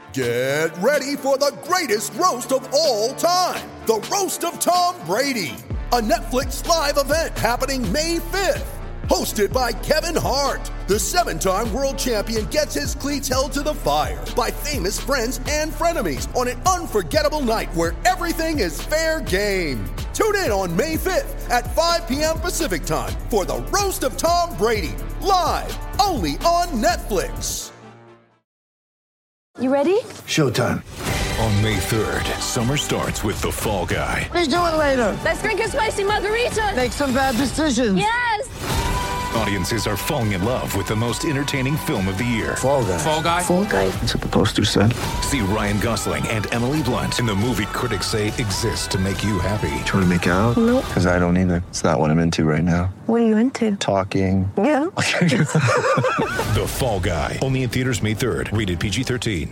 Get ready for the greatest roast of all time, the Roast of Tom Brady, a Netflix live event happening May 5th. Hosted by Kevin Hart, the 7-time world champion gets his cleats held to the fire by famous friends and frenemies on an unforgettable night where everything is fair game. Tune in on May 5th at 5 p.m. Pacific time for the Roast of Tom Brady, live only on Netflix. You ready? Showtime. On May 3rd, summer starts with The Fall Guy. Let's do it later. Let's drink a spicy margarita. Make some bad decisions. Yes! Audiences are falling in love with the most entertaining film of the year. Fall Guy. Fall Guy? Fall guy. That's what the poster said. See Ryan Gosling and Emily Blunt in the movie critics say exists to make you happy. Trying to make it out? Nope. Because I don't either. It's not what I'm into right now. What are you into? Talking. Yeah. The Fall Guy. Only in theaters May 3rd. Rated PG-13.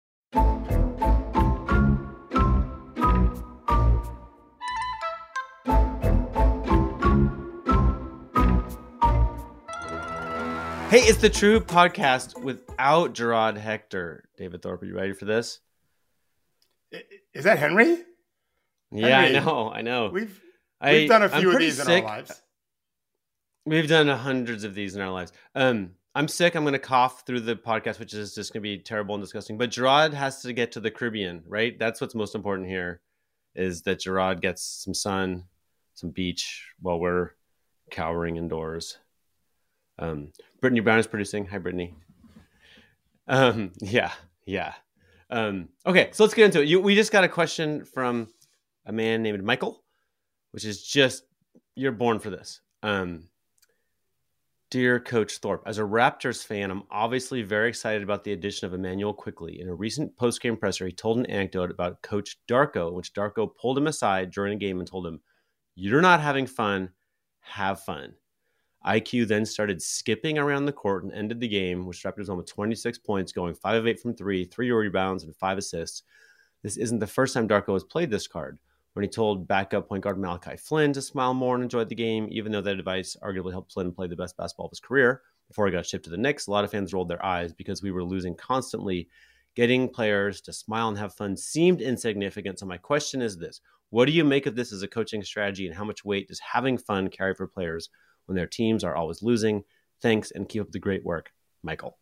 Hey, it's the True Podcast without Gerard Hector. David Thorpe, are you ready for this? Is that Henry? Yeah, Henry, I know. We've done a few of these sick. in our lives. We've done hundreds of these in our lives. I'm sick. I'm going to cough through the podcast, which is just going to be terrible and disgusting. But Gerard has to get to the Caribbean, right? That's what's most important here, is that Gerard gets some sun, some beach, while we're cowering indoors. Brittany Brown is producing. Hi, Brittany. Yeah. Okay, so let's get into it. We just got a question from a man named Michael, which is just, you're born for this. Dear Coach Thorpe, as a Raptors fan, I'm obviously very excited about the addition of Emmanuel Quickley. In a recent post-game presser, he told an anecdote about Coach Darko, in which Darko pulled him aside during a game and told him, "You're not having fun, have fun." IQ then started skipping around the court and ended the game, which Raptors won with 26 points, going 5 of 8 from 3, 3 rebounds, and 5 assists. This isn't the first time Darko has played this card. When he told backup point guard Malachi Flynn to smile more and enjoy the game, even though that advice arguably helped Flynn play the best basketball of his career. Before he got shipped to the Knicks, a lot of fans rolled their eyes because we were losing constantly. Getting players to smile and have fun seemed insignificant. So my question is this: what do you make of this as a coaching strategy, and how much weight does having fun carry for players when their teams are always losing? Thanks, and keep up the great work, Michael.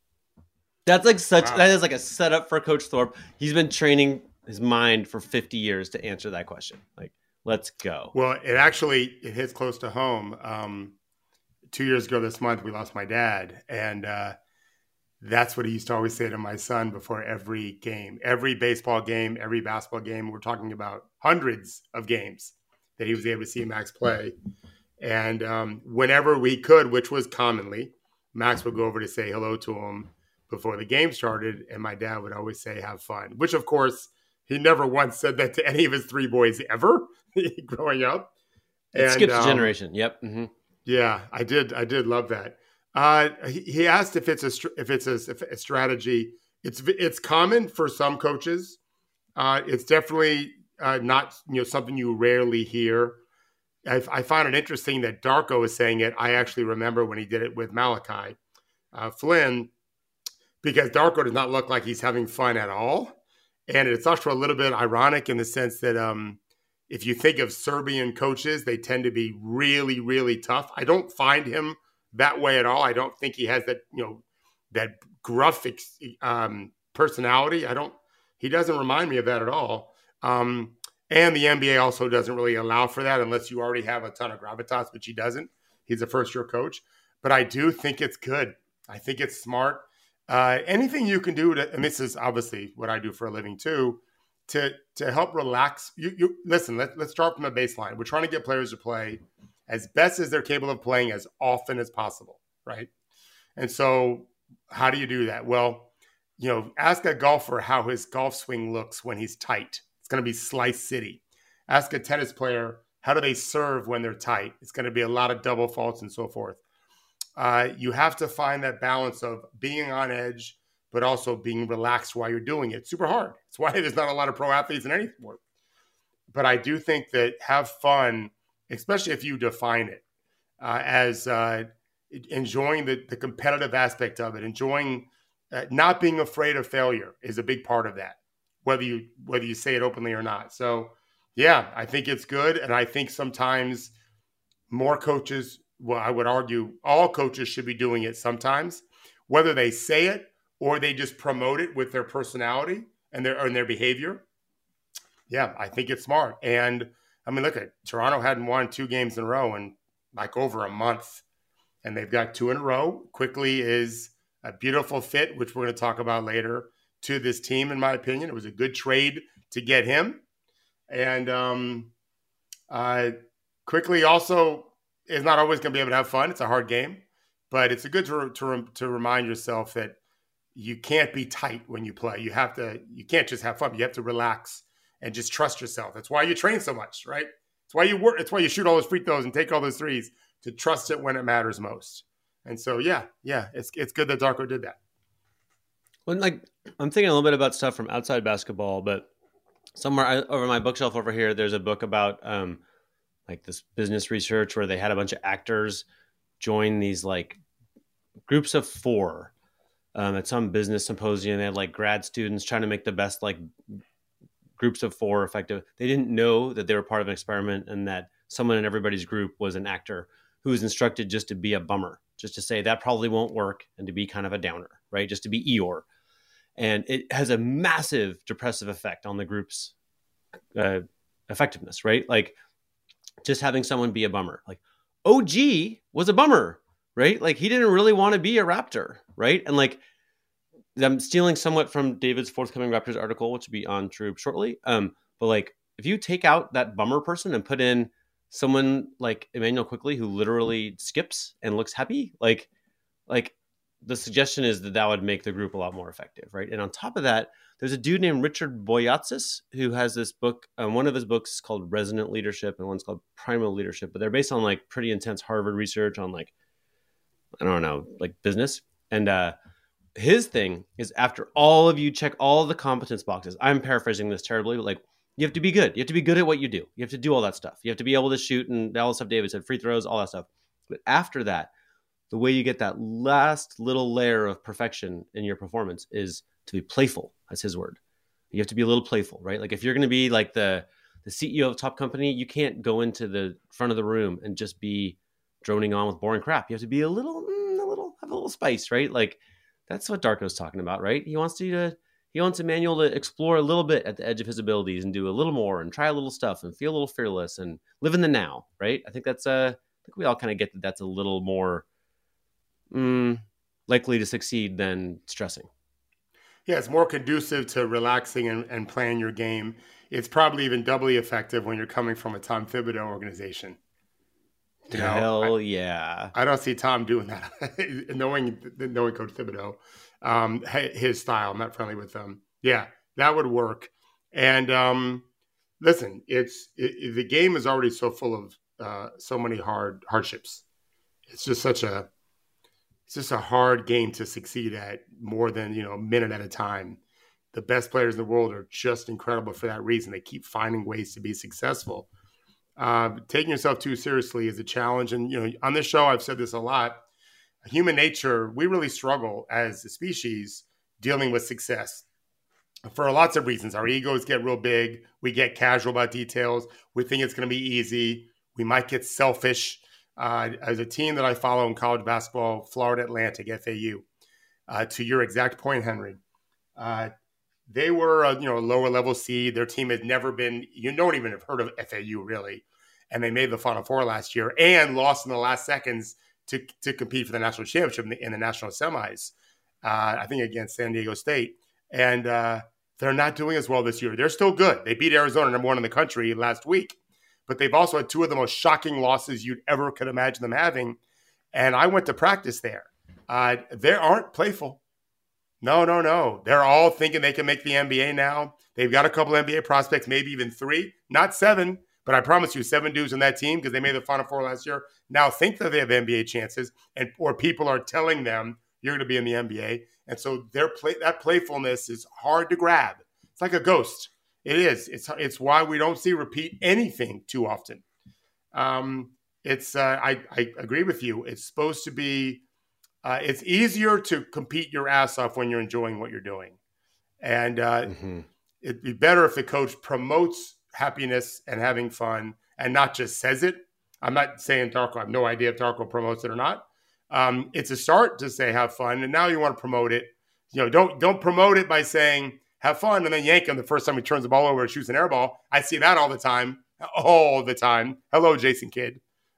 That's like that is like a setup for Coach Thorpe. He's been training his mind for 50 years to answer that question. Like, let's go. Well, it hits close to home. 2 years ago this month, we lost my dad. And that's what he used to always say to my son before every game, every baseball game, every basketball game. We're talking about hundreds of games that he was able to see Max play. And whenever we could, which was commonly, Max would go over to say hello to him before the game started. And my dad would always say, have fun, which of course he never once said that to any of his 3 boys ever growing up. It skips a generation. Yep. Mm-hmm. Yeah, I did love that. He asked if it's a strategy. It's common for some coaches. It's definitely not something you rarely hear. I find it interesting that Darko is saying it. I actually remember when he did it with Malachi Flynn, because Darko does not look like he's having fun at all. And it's also a little bit ironic in the sense that if you think of Serbian coaches, they tend to be really, really tough. I don't find him that way at all. I don't think he has that gruff personality. He doesn't remind me of that at all. And the NBA also doesn't really allow for that unless you already have a ton of gravitas, which he doesn't. He's a first-year coach. But I do think it's good. I think it's smart. Anything you can do and this is obviously what I do for a living too, to help relax. You listen, let's start from the baseline. We're trying to get players to play as best as they're capable of playing as often as possible, right? And so how do you do that? Well, ask a golfer how his golf swing looks when he's tight. It's going to be Slice City. Ask a tennis player, how do they serve when they're tight? It's going to be a lot of double faults and so forth. You have to find that balance of being on edge, but also being relaxed while you're doing it. It's super hard. It's why there's not a lot of pro athletes in any sport. But I do think that have fun, especially if you define it as enjoying the competitive aspect of it, enjoying not being afraid of failure is a big part of that, whether you say it openly or not. So, yeah, I think it's good. And I think sometimes more coaches, well, I would argue all coaches should be doing it sometimes, whether they say it or they just promote it with their personality and their behavior. Yeah, I think it's smart. And I mean, look at Toronto hadn't won 2 games in a row in like over a month, and they've got 2 in a row. Quickly is a beautiful fit, which we're going to talk about later, to this team, in my opinion. It was a good trade to get him. And Quickly also is not always going to be able to have fun. It's a hard game, but it's a good to remind yourself that you can't be tight when you play. You can't just have fun. You have to relax and just trust yourself. That's why you train so much, right? It's why you work. It's why you shoot all those free throws and take all those threes, to trust it when it matters most. And so, yeah, it's good that Darko did that. Well, like, I'm thinking a little bit about stuff from outside basketball, but somewhere over my bookshelf over here, there's a book about like this business research where they had a bunch of actors join these like groups of 4 at some business symposium. They had like grad students trying to make the best like groups of 4 effective. They didn't know that they were part of an experiment and that someone in everybody's group was an actor who was instructed just to be a bummer, just to say that probably won't work and to be kind of a downer, right? Just to be Eeyore. And it has a massive depressive effect on the group's effectiveness, right? Like just having someone be a bummer. Like OG was a bummer, right? Like he didn't really want to be a Raptor, right? And like I'm stealing somewhat from David's forthcoming Raptors article, which will be on Troop shortly. But like if you take out that bummer person and put in someone like Immanuel Quickley, who literally skips and looks happy, like the suggestion is that would make the group a lot more effective, right? And on top of that, there's a dude named Richard Boyatzis who has this book. One of his books is called Resonant Leadership and one's called Primal Leadership, but they're based on like pretty intense Harvard research on like, I don't know, like business. And his thing is, after all of you check all the competence boxes, I'm paraphrasing this terribly, but like, you have to be good. You have to be good at what you do. You have to do all that stuff. You have to be able to shoot and all the stuff David said, free throws, all that stuff. But after that, the way you get that last little layer of perfection in your performance is to be playful. That's his word. You have to be a little playful, right? Like if you're going to be like the CEO of a top company, you can't go into the front of the room and just be droning on with boring crap. You have to be have a little spice, right? Like that's what Darko's talking about, right? He wants Immanuel to explore a little bit at the edge of his abilities and do a little more and try a little stuff and feel a little fearless and live in the now, right? I think we all kind of get that that's a little more likely to succeed than stressing. Yeah, it's more conducive to relaxing and playing your game. It's probably even doubly effective when you're coming from a Tom Thibodeau organization. Hell yeah. I don't see Tom doing that. knowing Coach Thibodeau, his style, I'm not friendly with them. Yeah, that would work. And listen, the game is already so full of so many hardships. It's just a hard game to succeed at, more than a minute at a time. The best players in the world are just incredible for that reason. They keep finding ways to be successful. Taking yourself too seriously is a challenge. And, on this show, I've said this a lot. Human nature, we really struggle as a species dealing with success for lots of reasons. Our egos get real big. We get casual about details. We think it's going to be easy. We might get selfish. As a team that I follow in college basketball, Florida Atlantic, FAU, to your exact point, Henry, they were a lower level seed. Their team had never been, you don't even have heard of FAU really. And they made the Final Four last year and lost in the last seconds to compete for the national championship in the national semis, I think against San Diego State. And they're not doing as well this year. They're still good. They beat Arizona, number 1 in the country, last week. But they've also had 2 of the most shocking losses you'd ever could imagine them having. And I went to practice there. They aren't playful. No. They're all thinking they can make the NBA now. They've got a couple NBA prospects, maybe even 3, not 7. But I promise you, 7 dudes on that team, because they made the Final Four last year, now think that they have NBA chances, or people are telling them you're going to be in the NBA. And so that playfulness is hard to grab. It's like a ghost. It is. It's why we don't see repeat anything too often. I agree with you. It's supposed to be It's easier to compete your ass off when you're enjoying what you're doing. And it'd be better if the coach promotes happiness and having fun and not just says it. I'm not saying Darko. I have no idea if Darko promotes it or not. It's a start to say have fun, and now you want to promote it. Don't promote it by saying have fun and then yank him the first time he turns the ball over and shoots an air ball. I see that all the time. Hello, Jason Kidd.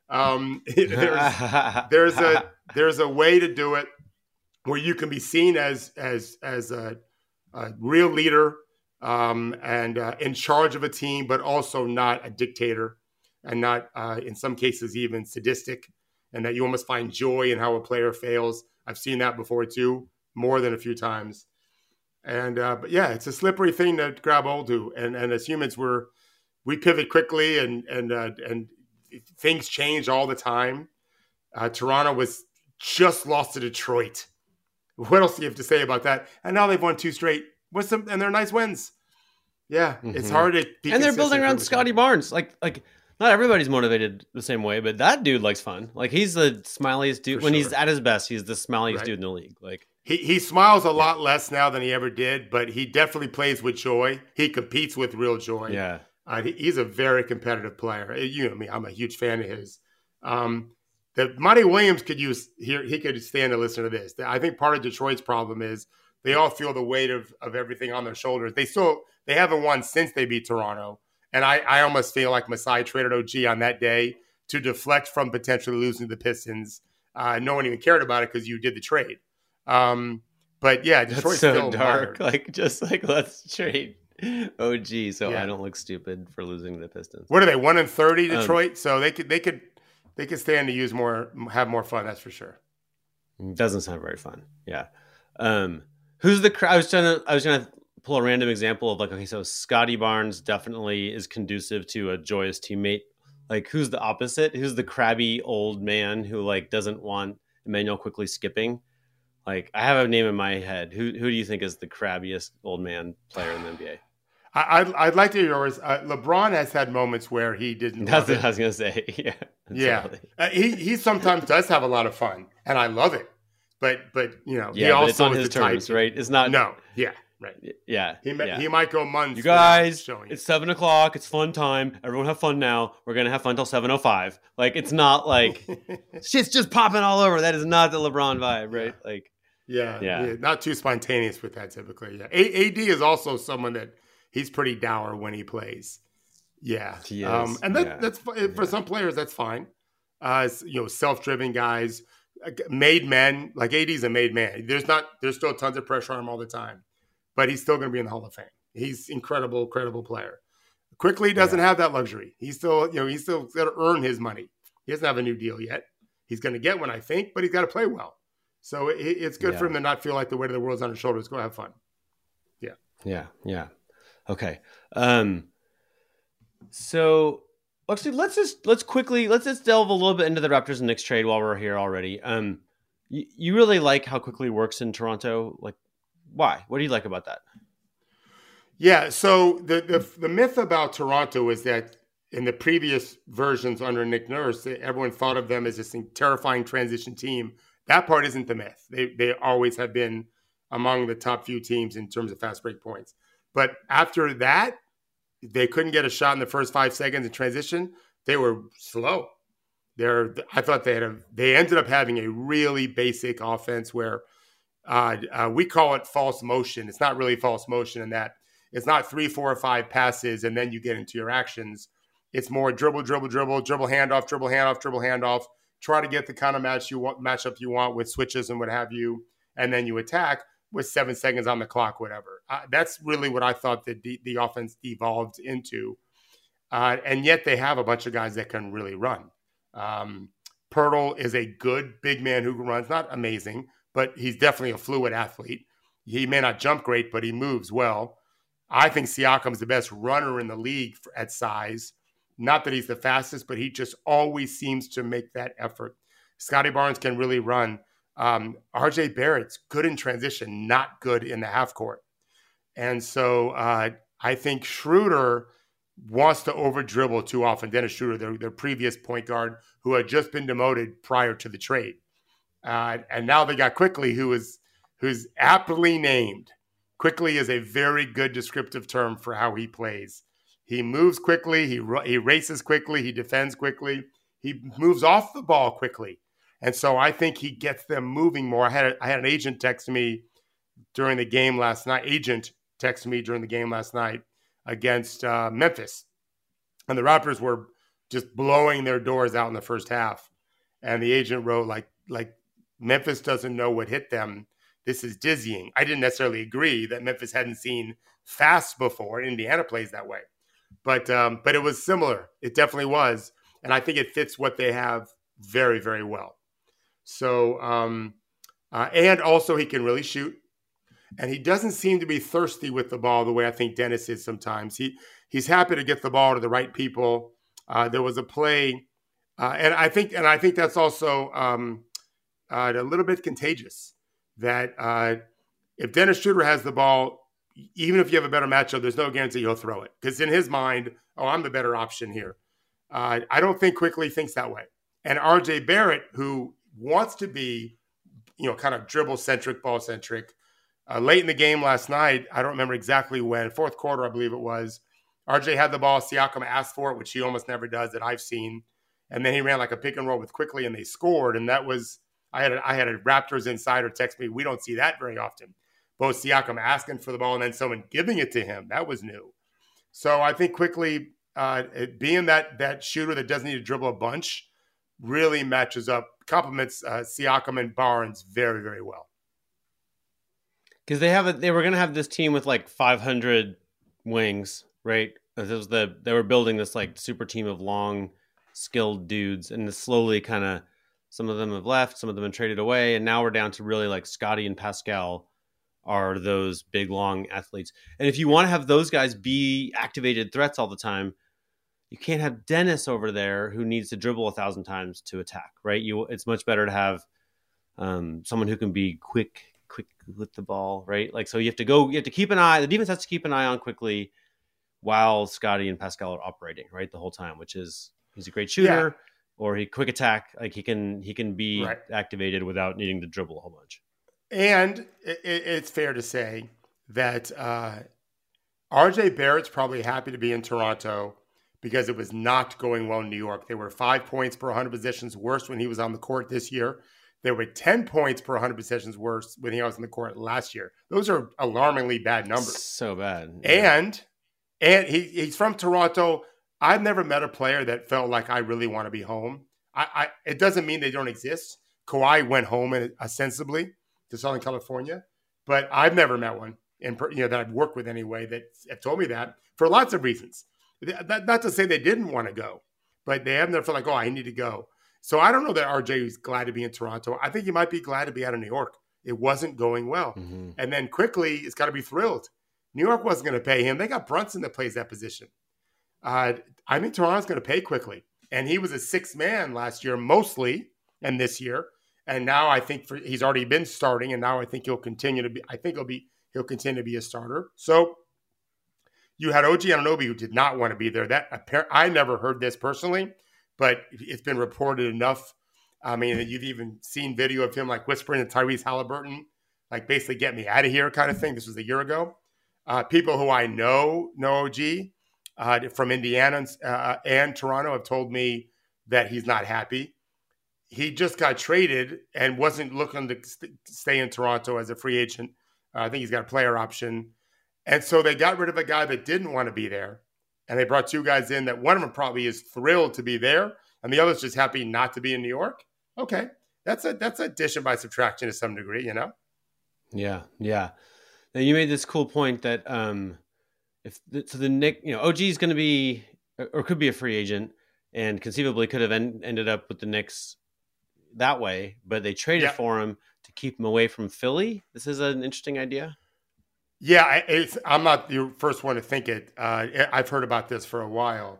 There's a way to do it where you can be seen as a real leader and in charge of a team, but also not a dictator and not in some cases even sadistic, and that you almost find joy in how a player fails. I've seen that before too, more than a few times. And but yeah, it's a slippery thing to grab hold to, and as humans we pivot quickly and things change all the time. Toronto was just lost to Detroit. What else do you have to say about that? And now they've won 2 straight. And they're nice wins. Yeah, it's hard to be and they're building around Scotty Barnes. Like not everybody's motivated the same way, but that dude likes fun. Like he's the smiliest dude. When he's at his best, he's the smiliest dude in the league. Like he smiles a lot less now than he ever did, but he definitely plays with joy. He competes with real joy. Yeah. He's a very competitive player. You know me, I'm a huge fan of his. That Monty Williams could use here. He could stand to listen to this. I think part of Detroit's problem is they all feel the weight of everything on their shoulders. They haven't won since they beat Toronto. And I almost feel like Masai traded OG on that day to deflect from potentially losing the Pistons. No one even cared about it because you did the trade. But yeah, Detroit's so still dark. Mired. Let's trade OG so I don't look stupid for losing the Pistons. What are they, 1-30 Detroit? So they could stand to have more fun. That's for sure. Doesn't sound very fun. Yeah. Who's the I was trying to pull a random example of so Scotty Barnes definitely is conducive to a joyous teammate. Like who's the opposite? Who's the crabby old man who doesn't want Emmanuel Quickly skipping? Like I have a name in my head. Who do you think is the crabbiest old man player in the NBA? I'd like to hear yours. LeBron has had moments where he didn't. That's what I was gonna say. Yeah. He sometimes does have a lot of fun, and I love it. But he also but it's on is his the terms, type. right? It's not. No. Yeah. Right. Yeah. He might go months. You guys, it's it. 7:00. It's fun time. Everyone have fun now. We're gonna have fun till 7:05. Like it's not like shit's just popping all over. That is not the LeBron vibe, right? Like. Yeah. Not too spontaneous with that typically. Yeah. AD is also someone that he's pretty dour when he plays. Yeah. He is. And that's for some players, that's fine. Self-driven guys, made men, like AD's a made man. There's still tons of pressure on him all the time, but he's still going to be in the Hall of Fame. He's incredible player. Quickly doesn't have that luxury. He's still got to earn his money. He doesn't have a new deal yet. He's going to get one, I think, but he's got to play well. So it's good for him to not feel like the weight of the world's on his shoulders. Go have fun. Yeah. Okay. So actually, let's just delve a little bit into the Raptors and Knicks trade while we're here already. You really like how Quickly works in Toronto? Like, why? What do you like about that? Yeah. So the myth about Toronto is that in the previous versions under Nick Nurse, everyone thought of them as this terrifying transition team. That part isn't the myth. They always have been among the top few teams in terms of fast break points. But after that, they couldn't get a shot in the first 5 seconds in transition. They were slow. I thought they ended up having a really basic offense where we call it false motion. It's not really false motion in that it's not 3, 4, or 5 passes and then you get into your actions. It's more dribble, handoff. Try to get the kind of matchup you want with switches and what have you, and then you attack with 7 seconds on the clock, whatever. That's really what I thought the offense devolved into. And yet they have a bunch of guys that can really run. Pirtle is a good big man who runs, not amazing, but he's definitely a fluid athlete. He may not jump great, but he moves well. I think Siakam's the best runner in the league at size. Not that he's the fastest, but he just always seems to make that effort. Scotty Barnes can really run. RJ Barrett's good in transition, not good in the half court. And so I think Schroeder wants to over dribble too often. Dennis Schroeder, their previous point guard, who had just been demoted prior to the trade. And now they got Quickly, who's aptly named. Quickly is a very good descriptive term for how he plays. He moves quickly. He races quickly. He defends quickly. He moves off the ball quickly. And so I think he gets them moving more. I had an agent text me during the game last night. Against Memphis. And the Raptors were just blowing their doors out in the first half. And the agent wrote, like Memphis doesn't know what hit them. This is dizzying. I didn't necessarily agree that Memphis hadn't seen fast before. Indiana plays that way. But it was similar. It definitely was. And I think it fits what they have very, very well. So, and also he can really shoot. And he doesn't seem to be thirsty with the ball the way I think Dennis is sometimes. He's happy to get the ball to the right people. There was a play, and I think that's also a little bit contagious. That if Dennis Schroeder has the ball, even if you have a better matchup, there's no guarantee he'll throw it. Because in his mind, I'm the better option here. I don't think Quickly thinks that way. And R.J. Barrett, who wants to be, kind of dribble-centric, ball-centric, late in the game last night, I don't remember exactly when, fourth quarter, I believe it was, RJ had the ball. Siakam asked for it, which he almost never does that I've seen. And then he ran like a pick and roll with Quickly, and they scored. And that was, I had a Raptors insider text me, we don't see that very often. Both Siakam asking for the ball and then someone giving it to him. That was new. So I think Quickly, being that shooter that doesn't need to dribble a bunch, really matches up, complements Siakam and Barnes very, very well. Because they were going to have this team with like 500 wings, right? They were building this like super team of long, skilled dudes, and slowly kind of some of them have left, some of them have traded away, and now we're down to really like Scotty and Pascal are those big, long athletes. And if you want to have those guys be activated threats all the time, you can't have Dennis over there who needs to dribble 1,000 times to attack, right? It's much better to have someone who can be quick with the ball, right? Like, so you have to keep an eye, the defense has to keep an eye on Quickly while Scotty and Pascal are operating, right? The whole time, which is, he's a great shooter or he quick attack. Like he can be activated without needing to dribble a whole bunch. And it's fair to say that RJ Barrett's probably happy to be in Toronto because it was not going well in New York. They were 5 points per 100 possessions worse when he was on the court this year. They were 10 points per 100 possessions worse when he was on the court last year. Those are alarmingly bad numbers. So bad. Yeah. And he's from Toronto. I've never met a player that felt like I really want to be home. It doesn't mean they don't exist. Kawhi went home ostensibly to Southern California, but I've never met one that I've worked with anyway that have told me that for lots of reasons. Not to say they didn't want to go, but they have never felt like, I need to go. So I don't know that RJ is glad to be in Toronto. I think he might be glad to be out of New York. It wasn't going well. Mm-hmm. And then Quickly, it's got to be thrilled. New York wasn't going to pay him. They got Brunson that plays that position. I think Toronto's going to pay Quickly. And he was a sixth man last year mostly, and this year. And now I think he's already been starting, and now I think he'll continue to be. I think he'll continue to be a starter. So you had OG Anunoby who did not want to be there. I never heard this personally, but it's been reported enough. I mean, you've even seen video of him like whispering to Tyrese Halliburton, like basically get me out of here kind of thing. This was a year ago. People who I know OG from Indiana and Toronto have told me that he's not happy. He just got traded and wasn't looking to stay in Toronto as a free agent. I think he's got a player option. And so they got rid of a guy that didn't want to be there. And they brought two guys in that one of them probably is thrilled to be there. And the other's just happy not to be in New York. Okay. That's addition by subtraction to some degree, Yeah. Yeah. Now you made this cool point that the Knicks, OG is going to be, or could be a free agent and conceivably could have ended up with the Knicks that way, but they traded for him to keep him away from Philly. This is an interesting idea. Yeah, I'm not the first one to think it. I've heard about this for a while,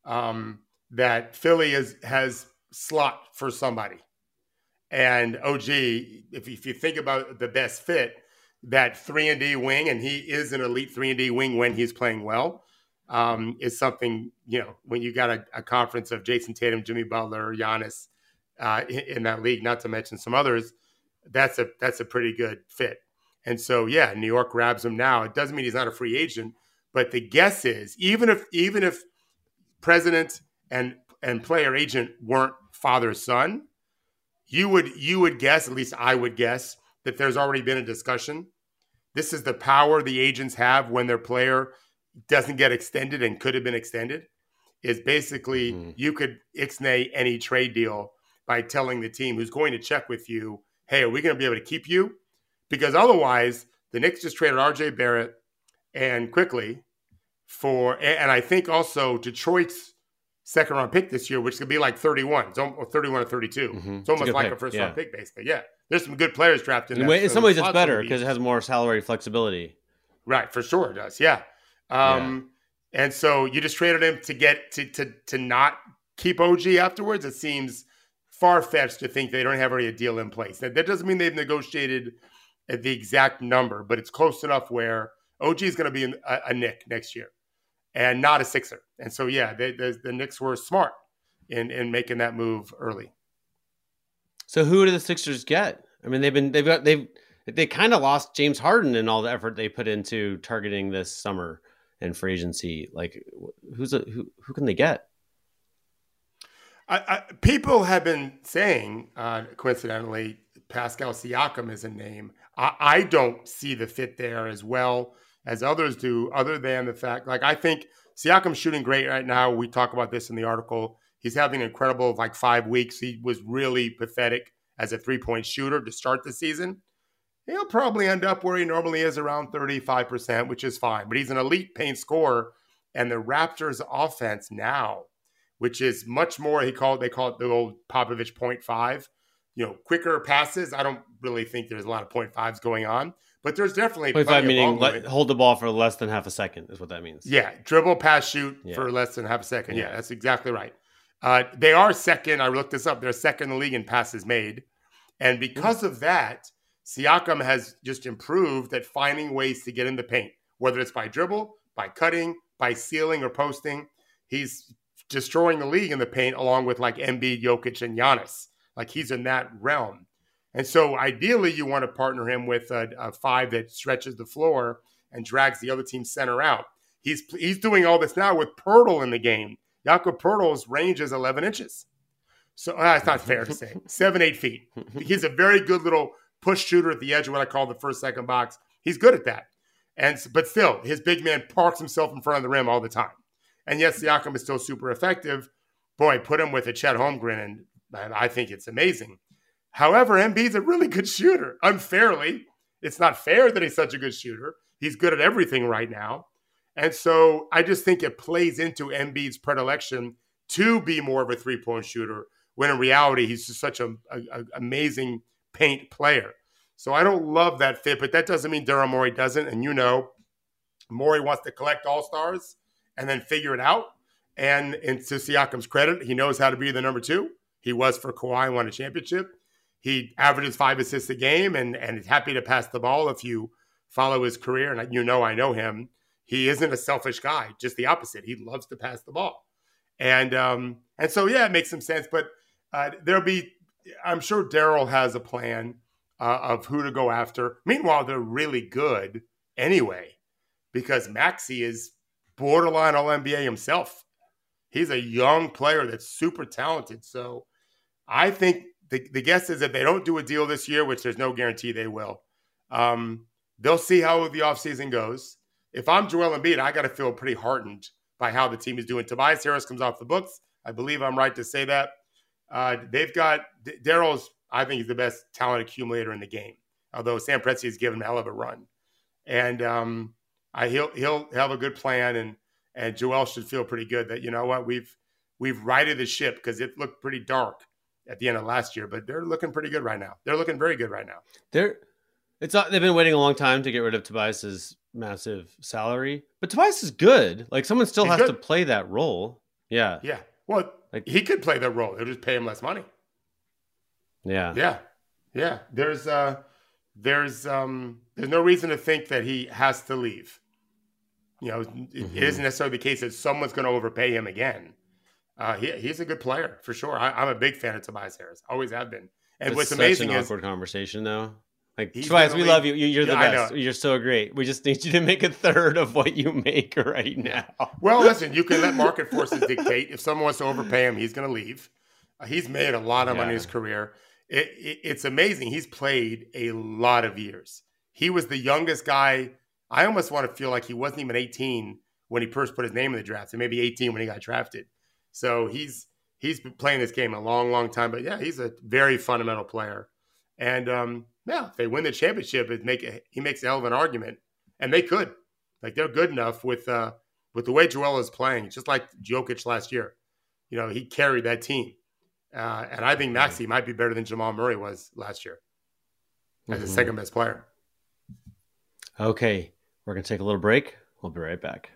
that Philly has slot for somebody. And OG, if you think about the best fit, that 3-and-D wing, and he is an elite 3-and-D wing when he's playing well, is something, when you got a conference of Jason Tatum, Jimmy Butler, Giannis, in that league, not to mention some others. That's a pretty good fit. And so, yeah, New York grabs him now. It doesn't mean he's not a free agent, but the guess is even if president and player agent weren't father son, you would guess, at least I would guess, that there's already been a discussion. This is the power the agents have when their player doesn't get extended and could have been extended, is basically you could ixnay any trade deal by telling the team who's going to check with you, hey, are we going to be able to keep you? Because otherwise, the Knicks just traded RJ Barrett and Quickly and I think also Detroit's second round pick this year, which could be like 31. It's almost 31 or 32. It's almost like a first round pick, basically. Yeah. There's some good players drafted in that. In some ways, it's better because it has more salary flexibility. Right. For sure it does. Yeah. And so you just traded him to get to not keep OG afterwards. It seems far-fetched to think they don't have already a deal in place. That doesn't mean they've negotiated at the exact number, but it's close enough where OG is going to be a Knick next year and not a Sixer. And so, yeah, the Knicks were smart in making that move early. So who do the Sixers get? I mean, they kind of lost James Harden and all the effort they put into targeting this summer and free agency. Like, who can they get? People have been saying, coincidentally, Pascal Siakam is a name. I don't see the fit there as well as others do, other than the fact, like, I think Siakam's shooting great right now. We talk about this in the article. He's having an incredible 5 weeks. He was really pathetic as a three-point shooter to start the season. He'll probably end up where he normally is, around 35%, which is fine. But he's an elite paint scorer. And the Raptors' offense now, which is much more, they call it the old Popovich 0.5, quicker passes. I don't really think there's a lot of 0.5s going on, but there's definitely 0.5 meaning hold the ball for less than half a second is what that means. Yeah, dribble, pass, shoot for less than half a second. Yeah, that's exactly right. They are second. I looked this up. They're second in the league in passes made. And because of that, Siakam has just improved at finding ways to get in the paint, whether it's by dribble, by cutting, by sealing or posting. He's destroying the league in the paint along with Embiid, Jokic, and Giannis. He's in that realm. And so ideally you want to partner him with a five that stretches the floor and drags the other team's center out. He's doing all this now with Poeltl in the game. Jakob Poeltl's range is 11 inches. So it's not fair to say. 7-8 feet. He's a very good little push shooter at the edge of what I call the first, second box. He's good at that. But still, his big man parks himself in front of the rim all the time. And yes, Siakam is still super effective. Boy, put him with a Chet Holmgren, and I think it's amazing. However, Embiid's a really good shooter. Unfairly, it's not fair that he's such a good shooter. He's good at everything right now. And so I just think it plays into Embiid's predilection to be more of a three-point shooter, when in reality, he's just such an amazing paint player. So I don't love that fit, but that doesn't mean Daryl Morey doesn't. And Morey wants to collect all-stars and then figure it out. And to Siakam's credit, he knows how to be the number two. He was for Kawhi and won a championship. He averages 5 assists a game and is happy to pass the ball. If you follow his career, and I know him, he isn't a selfish guy, just the opposite. He loves to pass the ball. And so, yeah, it makes some sense. But I'm sure Daryl has a plan of who to go after. Meanwhile, they're really good anyway, because Maxey is borderline All-NBA himself. He's a young player that's super talented. So I think the guess is that they don't do a deal this year, which there's no guarantee they will. They'll see how the offseason goes. If I'm Joel Embiid, I got to feel pretty heartened by how the team is doing. Tobias Harris comes off the books. I believe I'm right to say that. They've got Daryl's, I think he's the best talent accumulator in the game, although Sam Presti has given him a hell of a run. And he'll have a good plan, and Joel should feel pretty good that, you know what, we've righted the ship, because it looked pretty dark at the end of last year, but they're looking pretty good right now. They're looking very good right now. They've been waiting a long time to get rid of Tobias's massive salary, but Tobias is good. Someone still has to play that role. Yeah. Yeah. Well, he could play that role. They'll just pay him less money. Yeah. Yeah. Yeah. There's no reason to think that he has to leave. It isn't necessarily the case that someone's going to overpay him again. He's a good player for sure. I'm a big fan of Tobias Harris. Always have been. And It's what's such amazing an is awkward conversation, though. Like, he's Tobias, we gonna love leave- you. You're the Yeah, I best. know. You're so great. We just need you to make a third of what you make right now. Well, listen, you can let market forces dictate. If someone wants to overpay him, he's going to leave. He's made a lot of money in his career. It's amazing. He's played a lot of years. He was the youngest guy. I almost want to feel like he wasn't even 18 when he first put his name in the draft, and maybe 18 when he got drafted. So he's been playing this game a long, long time. But yeah, he's a very fundamental player. And if they win the championship, he makes a hell of an argument, and they could. Like, they're good enough with the way Joel is playing, just like Jokic last year. You know, he carried that team. And I think Maxey might be better than Jamal Murray was last year as the second best player. Okay, we're going to take a little break. We'll be right back.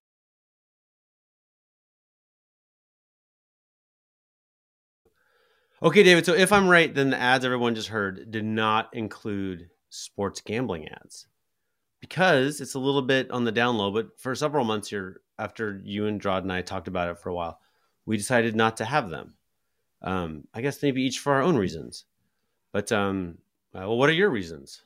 Okay, David, so if I'm right, then the ads everyone just heard did not include sports gambling ads because it's a little bit on the down low. But for several months here, after you and Drod and I talked about it for a while, we decided not to have them. I guess maybe each for our own reasons. But what are your reasons?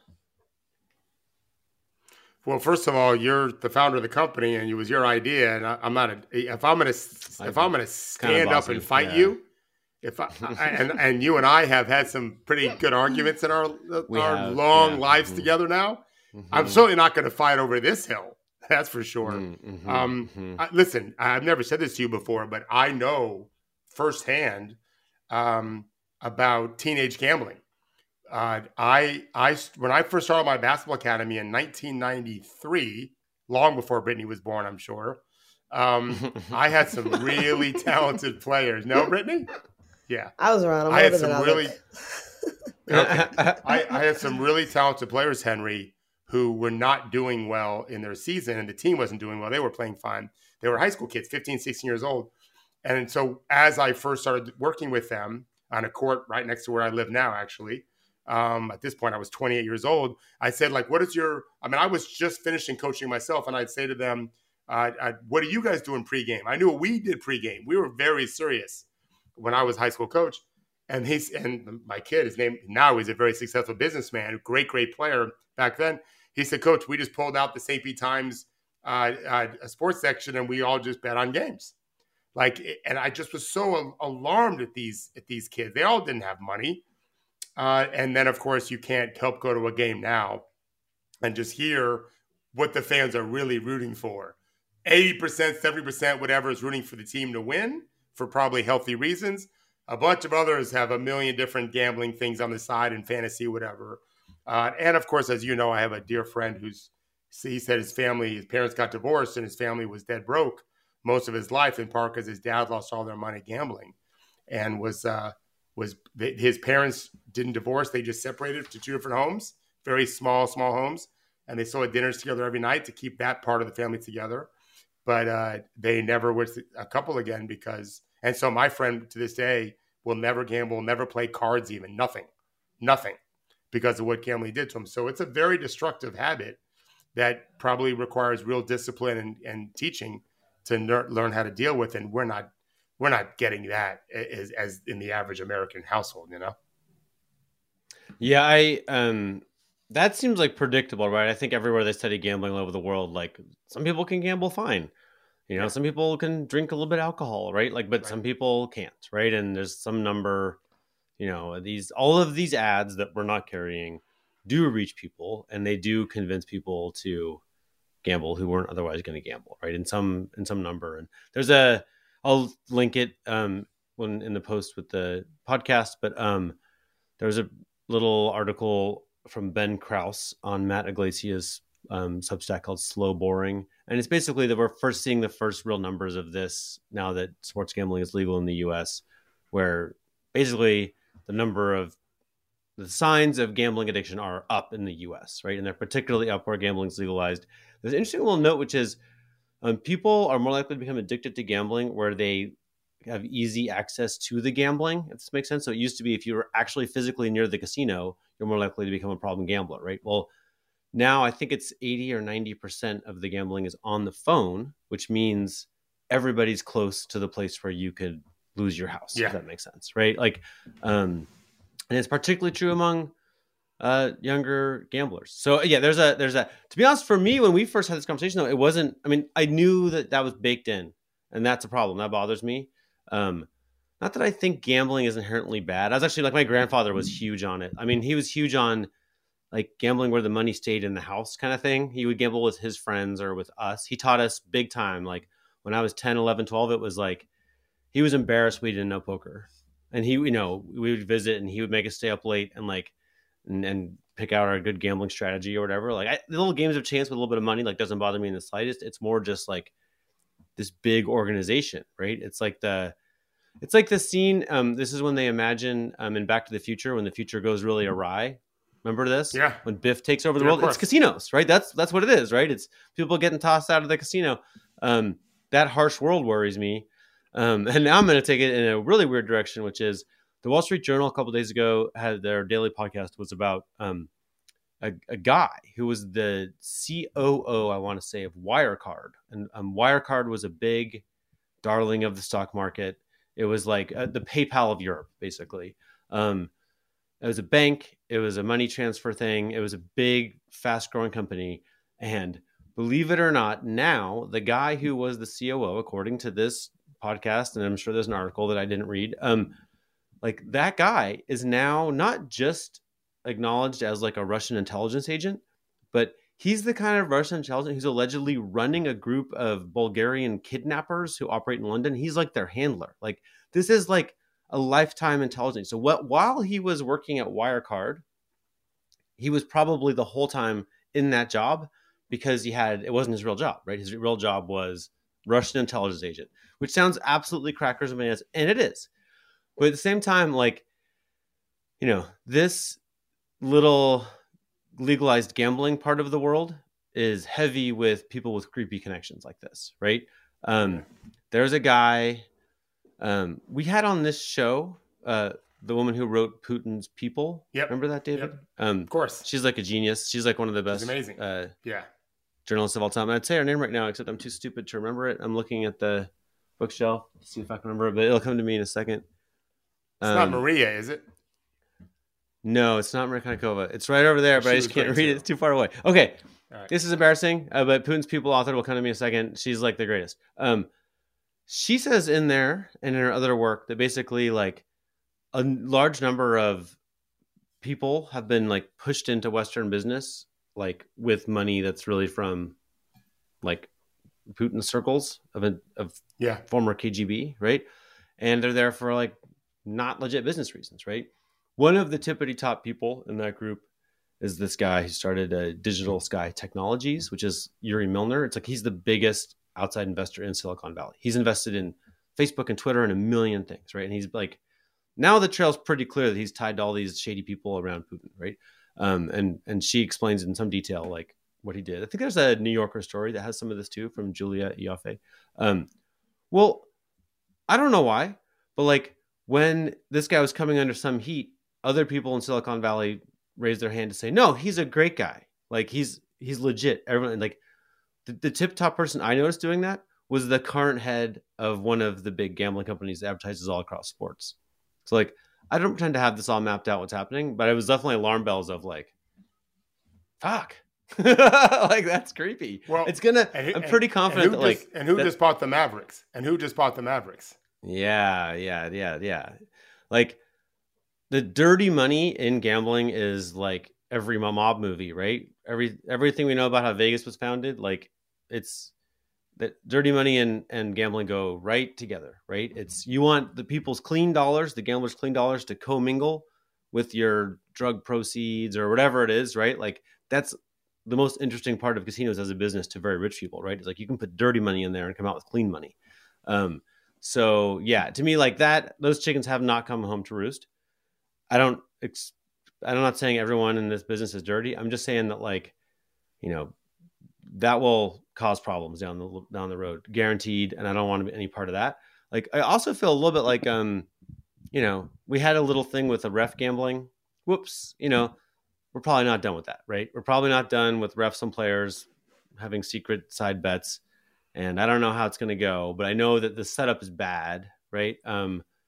Well, first of all, you're the founder of the company, and it was your idea. And I'm not. If I'm going to stand up and fight you, and you and I have had some pretty good arguments in our long lives together now. I'm certainly not going to fight over this hill. That's for sure. Listen, I've never said this to you before, but I know firsthand about teenage gambling. When I first started my basketball academy in 1993, long before Brittany was born, I'm sure, I had some really talented players. No, Brittany? Yeah. I was around. I had some really talented players, Henry, who were not doing well in their season, and the team wasn't doing well. They were playing fine. They were high school kids, 15, 16 years old. And so as I first started working with them on a court right next to where I live now, actually, at this point, I was 28 years old. I said, like, I was just finishing coaching myself, and I'd say to them, what do you guys do in pregame? I knew what we did pregame. We were very serious when I was high school coach. And my kid, his name, now he's a very successful businessman, great player back then. He said, Coach, we just pulled out the St. Pete Times a sports section, and we all just bet on games. And I just was so alarmed at these kids. They all didn't have money. And then, of course, you can't help go to a game now and just hear what the fans are really rooting for. 80%, 70%, whatever, is rooting for the team to win for probably healthy reasons. A bunch of others have a million different gambling things on the side and fantasy, whatever. And, of course, as you know, I have a dear friend he said his parents got divorced and his family was dead broke most of his life, in part because his dad lost all their money gambling and his parents didn't divorce. They just separated to two different homes, very small homes. And they still had dinners together every night to keep that part of the family together. But they never were a couple again and so my friend to this day will never gamble, never play cards even, nothing because of what gambling did to him. So it's a very destructive habit that probably requires real discipline and teaching to learn how to deal with. And we're not getting that as in the average American household, you know? Yeah, that seems like predictable, right? I think everywhere they study gambling all over the world, like some people can gamble fine. Some people can drink a little bit of alcohol, right? But some people can't, right? And there's some number, all of these ads that we're not carrying do reach people, and they do convince people to gamble who weren't otherwise going to gamble, right? In some number. And I'll link it when in the post with the podcast, but there's a little article from Ben Krause on Matt Iglesias' Substack called Slow Boring. And it's basically that we're first seeing the first real numbers of this now that sports gambling is legal in the US, where basically the number of the signs of gambling addiction are up in the US, right? And they're particularly up where gambling is legalized. There's an interesting little note, which is people are more likely to become addicted to gambling where they have easy access to the gambling, if this makes sense. So it used to be if you were actually physically near the casino, you're more likely to become a problem gambler, right? Well, now I think it's 80 or 90% of the gambling is on the phone, which means everybody's close to the place where you could lose your house. Yeah. If that makes sense, right? Like, and it's particularly true among younger gamblers. So yeah, there's a, to be honest, for me, when we first had this conversation, though, it wasn't, I mean, I knew that was baked in, and that's a problem. That bothers me. Not that I think gambling is inherently bad. I was actually, like, my grandfather was huge on it. I mean, he was huge on like gambling where the money stayed in the house kind of thing. He would gamble with his friends or with us. He taught us big time. Like when I was 10, 11, 12, it was like, he was embarrassed we didn't know poker. And he, we would visit and he would make us stay up late and like, and pick out our good gambling strategy or whatever. Like the little games of chance with a little bit of money, like doesn't bother me in the slightest. It's more just like this big organization, right? It's like the scene. This is when they imagine in Back to the Future, when the future goes really awry. Remember this? Yeah. When Biff takes over the world, it's casinos, right? That's what it is, right? It's people getting tossed out of the casino. That harsh world worries me. And now I'm going to take it in a really weird direction, which is the Wall Street Journal a couple of days ago had their daily podcast was about a guy who was the COO, I want to say, of Wirecard. And Wirecard was a big darling of the stock market. It was like the PayPal of Europe, basically. It was a bank. It was a money transfer thing. It was a big, fast-growing company. And believe it or not, now the guy who was the COO, according to this podcast, and I'm sure there's an article that I didn't read, like that guy is now not just acknowledged as like a Russian intelligence agent, but he's the kind of Russian intelligence who's allegedly running a group of Bulgarian kidnappers who operate in London. He's like their handler. Like this is like a lifetime intelligence. So while he was working at Wirecard, he was probably the whole time in that job because it wasn't his real job, right? His real job was Russian intelligence agent, which sounds absolutely crackers and bananas, and it is. But at the same time, like, this little legalized gambling part of the world is heavy with people with creepy connections like this, right? There's a guy we had on this show, the woman who wrote Putin's People. Yep. Remember that, David? Yep. Of course. She's like a genius. She's like one of the best. She's amazing. Journalists of all time. I'd say her name right now, except I'm too stupid to remember it. I'm looking at the bookshelf to see if I can remember it, but it'll come to me in a second. It's not Maria, is it? No, it's not Maria Konnikova. It's right over there, but I just can't read it. It's too far away. Okay. All right. This is embarrassing, but Putin's People author will come to me in a second. She's like the greatest. She says in there and in her other work that basically like a large number of people have been like pushed into Western business, like with money that's really from like Putin's circles of former KGB, right? And they're there for like not legit business reasons, right? One of the tippity top people in that group is this guy who started Digital Sky Technologies, which is Yuri Milner. It's like he's the biggest outside investor in Silicon Valley. He's invested in Facebook and Twitter and a million things, right? And he's like, now the trail's pretty clear that he's tied to all these shady people around Putin, right? And she explains in some detail like what he did. I think there's a New Yorker story that has some of this too from Julia Ioffe. Well, I don't know why, but like when this guy was coming under some heat, other people in Silicon Valley raised their hand to say, no, he's a great guy. Like he's legit. Everyone like the tip top person I noticed doing that was the current head of one of the big gambling companies that advertises all across sports. So like, I don't pretend to have this all mapped out what's happening, but it was definitely alarm bells of like, fuck, like that's creepy. Well, it's gonna. I'm pretty confident that who just bought the Mavericks? And who just bought the Mavericks? Yeah. Like the dirty money in gambling is like every mob movie, right? Everything we know about how Vegas was founded, like it's that dirty money and gambling go right together, right? It's you want the people's clean dollars, the gamblers' clean dollars to commingle with your drug proceeds or whatever it is, right? Like that's the most interesting part of casinos as a business to very rich people, right? It's like you can put dirty money in there and come out with clean money. So yeah, to me, like that, those chickens have not come home to roost. I'm not saying everyone in this business is dirty. I'm just saying that like, that will cause problems down the road, guaranteed. And I don't want to be any part of that. Like, I also feel a little bit like, we had a little thing with the ref gambling. Whoops. We're probably not done with that, right? We're probably not done with refs and players having secret side bets. And I don't know how it's going to go, but I know that the setup is bad, right?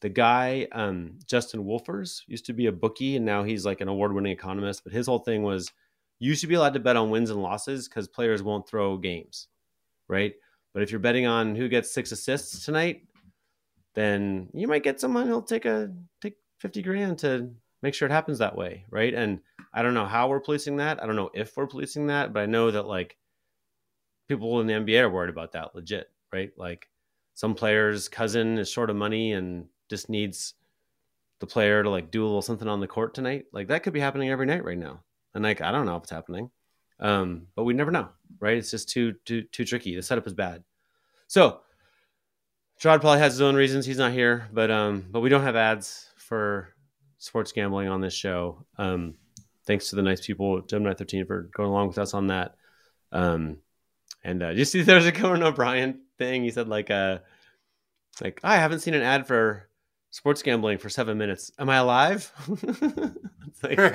The guy, Justin Wolfers, used to be a bookie, and now he's like an award-winning economist. But his whole thing was, you should be allowed to bet on wins and losses because players won't throw games, right? But if you're betting on who gets 6 assists tonight, then you might get someone who'll take $50,000 to make sure it happens that way, right? And I don't know how we're policing that. I don't know if we're policing that, but I know that like people in the NBA are worried about that legit, right? Like some player's cousin is short of money and just needs the player to like do a little something on the court tonight. Like that could be happening every night right now. And like, I don't know if it's happening. But we never know, right? It's just too tricky. The setup is bad. So Sherrod probably has his own reasons he's not here, but we don't have ads for sports gambling on this show. Thanks to the nice people at Gemini 13 for going along with us on that. And you see there's a Conan O'Brien thing. He said like I haven't seen an ad for sports gambling for 7 minutes. Am I alive? It's like,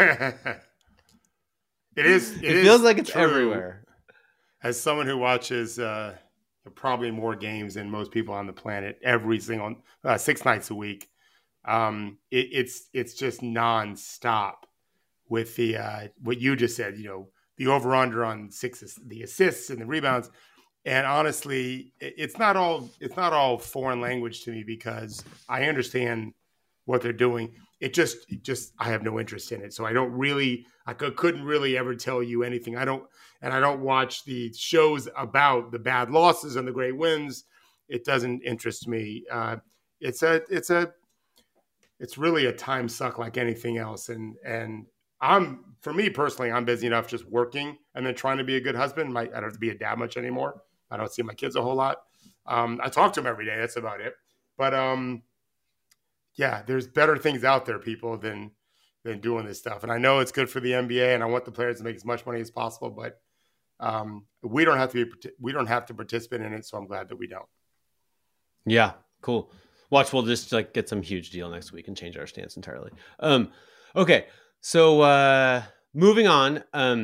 it feels like it's true. Everywhere. As someone who watches probably more games than most people on the planet every single 6 nights a week, it's just nonstop with the what you just said. The over under on the assists and the rebounds. And honestly, it's not all foreign language to me because I understand what they're doing. It just I have no interest in it. So I couldn't really ever tell you anything. I don't watch the shows about the bad losses and the great wins. It doesn't interest me. It's really a time suck like anything else. And for me personally, I'm busy enough just working and then trying to be a good husband. I don't have to be a dad much anymore. I don't see my kids a whole lot. I talk to them every day. That's about it. But yeah, there's better things out there, people, than doing this stuff. And I know it's good for the NBA, and I want the players to make as much money as possible. But we don't have to participate in it. So I'm glad that we don't. Yeah, cool. Watch, we'll just like get some huge deal next week and change our stance entirely. Okay, so moving on.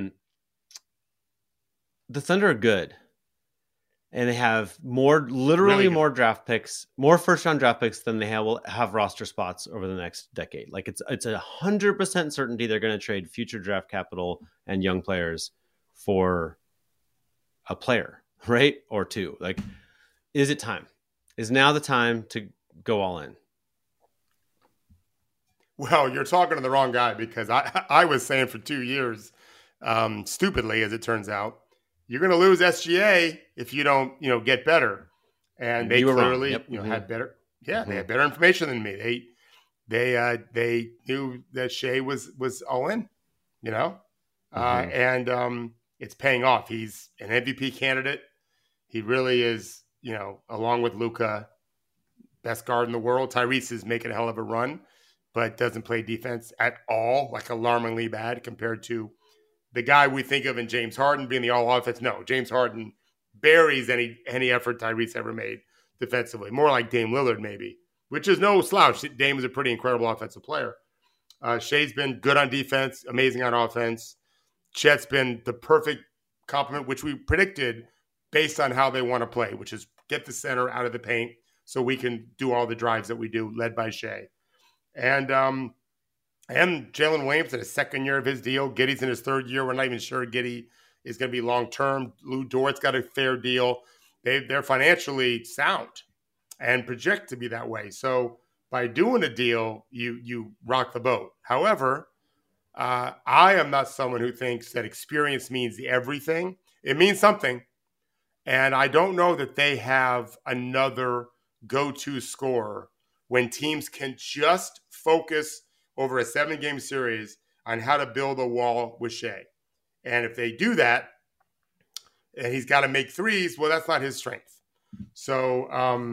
The Thunder are good. And they have more draft picks, more first-round draft picks than they will have roster spots over the next decade. Like it's 100% certainty they're going to trade future draft capital and young players for a player, right? Or two. Like, is it time? Is now the time to go all in? Well, you're talking to the wrong guy because I was saying for 2 years, stupidly as it turns out, you're going to lose SGA if you don't, get better. And they clearly, had better. Yeah, they had better information than me. They knew that Shea was all in, and it's paying off. He's an MVP candidate. He really is, along with Luka, best guard in the world. Tyrese is making a hell of a run, but doesn't play defense at all, like alarmingly bad compared to the guy we think of in James Harden being the all-offense. No, James Harden buries any effort Tyrese ever made defensively. More like Dame Lillard maybe, which is no slouch. Dame is a pretty incredible offensive player. Shea's been good on defense, amazing on offense. Chet's been the perfect complement, which we predicted based on how they want to play, which is get the center out of the paint so we can do all the drives that we do, led by Shea. And Jalen Williams in his second year of his deal. Giddey's in his third year. We're not even sure Giddey is going to be long-term. Lou Dort's got a fair deal. They're financially sound and project to be that way. So by doing a deal, you rock the boat. However, I am not someone who thinks that experience means everything. It means something. And I don't know that they have another go-to scorer when teams can just focus over a 7-game series on how to build a wall with Shea. And if they do that, and he's got to make threes, well, that's not his strength. So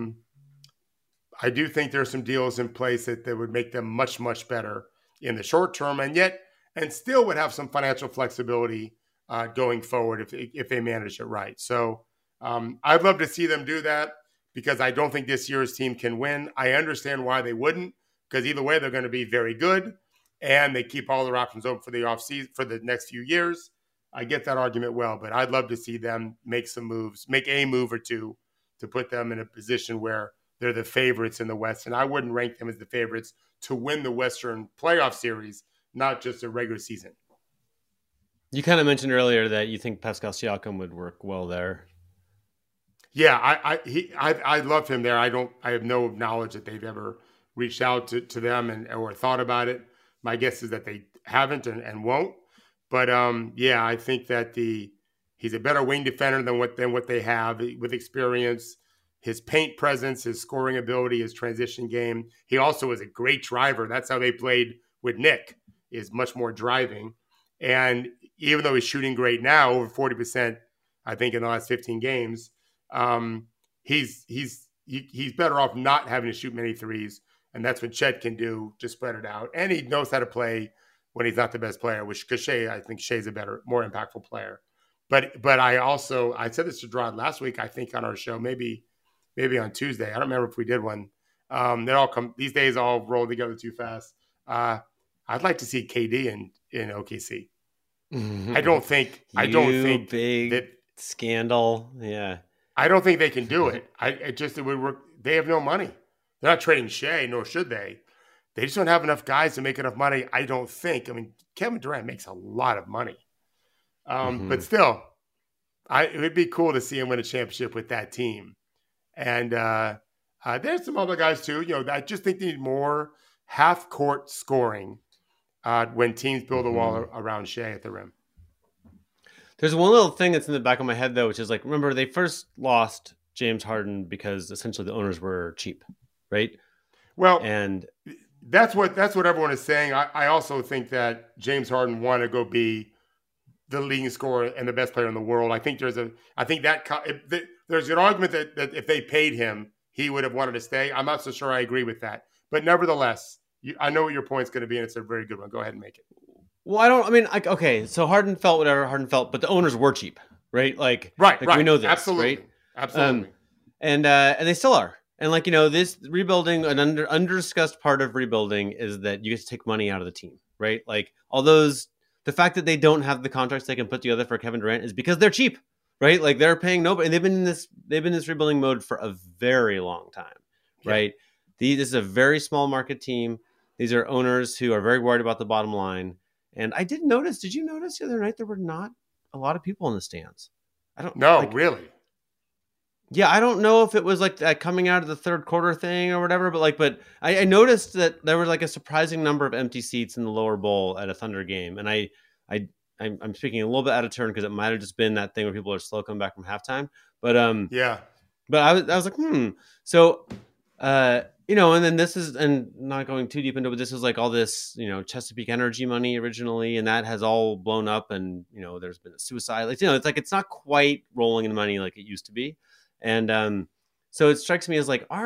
I do think there's some deals in place that would make them much, much better in the short term, and still would have some financial flexibility going forward if they manage it right. So I'd love to see them do that because I don't think this year's team can win. I understand why they wouldn't, because either way, they're going to be very good, and they keep all their options open for the offseason for the next few years. I get that argument well, but I'd love to see them make some moves, make a move or two to put them in a position where they're the favorites in the West, and I wouldn't rank them as the favorites to win the Western playoff series, not just a regular season. You kind of mentioned earlier that you think Pascal Siakam would work well there. Yeah, I love him there. I have no knowledge that they've ever reached out to them or thought about it. My guess is that they haven't and won't. But yeah, I think that he's a better wing defender than what they have with experience. His paint presence, his scoring ability, his transition game. He also is a great driver. That's how they played with Nick, is much more driving. And even though he's shooting great now, over 40%, I think in the last 15 games, he's better off not having to shoot many threes. And that's what Chet can do, just spread it out. And he knows how to play when he's not the best player, because I think Shea's a better, more impactful player. But I said this to Drod last week, I think on our show, maybe on Tuesday. I don't remember if we did one. These days all roll together too fast. I'd like to see KD in OKC. Mm-hmm. I don't think big that scandal. Yeah. I don't think they can do it. It would work. They have no money. They're not trading Shea, nor should they. They just don't have enough guys to make enough money, I don't think. I mean, Kevin Durant makes a lot of money. But still, it would be cool to see him win a championship with that team. And there's some other guys too. I just think they need more half-court scoring when teams build a wall around Shea at the rim. There's one little thing that's in the back of my head, though, which is like, remember, they first lost James Harden because essentially the owners were cheap, right? Well, and that's what everyone is saying. I also think that James Harden wanted to go be the leading scorer and the best player in the world. I think there's an argument that if they paid him, he would have wanted to stay. I'm not so sure I agree with that. But nevertheless, I know what your point's going to be, and it's a very good one. Go ahead and make it. Well, okay, so Harden felt whatever Harden felt, but the owners were cheap, right? Right. We know this, absolutely, right? Absolutely. And they still are. And this rebuilding, an under-discussed part of rebuilding is that you get to take money out of the team, right? The fact that they don't have the contracts they can put together for Kevin Durant is because they're cheap, right? They're paying nobody, and they've been in this rebuilding mode for a very long time, right? This is a very small market team. These are owners who are very worried about the bottom line. And I did notice. Did you notice the other night there were not a lot of people in the stands? Really. Yeah, I don't know if it was that coming out of the third quarter thing or whatever, but I noticed that there was a surprising number of empty seats in the lower bowl at a Thunder game, and I'm speaking a little bit out of turn because it might have just been that thing where people are slow coming back from halftime. But but I was like, So, and then this is, and not going too deep into it, but this is all this, Chesapeake Energy money originally, and that has all blown up, and there's been a suicide. It's not quite rolling in money like it used to be. And so it strikes me as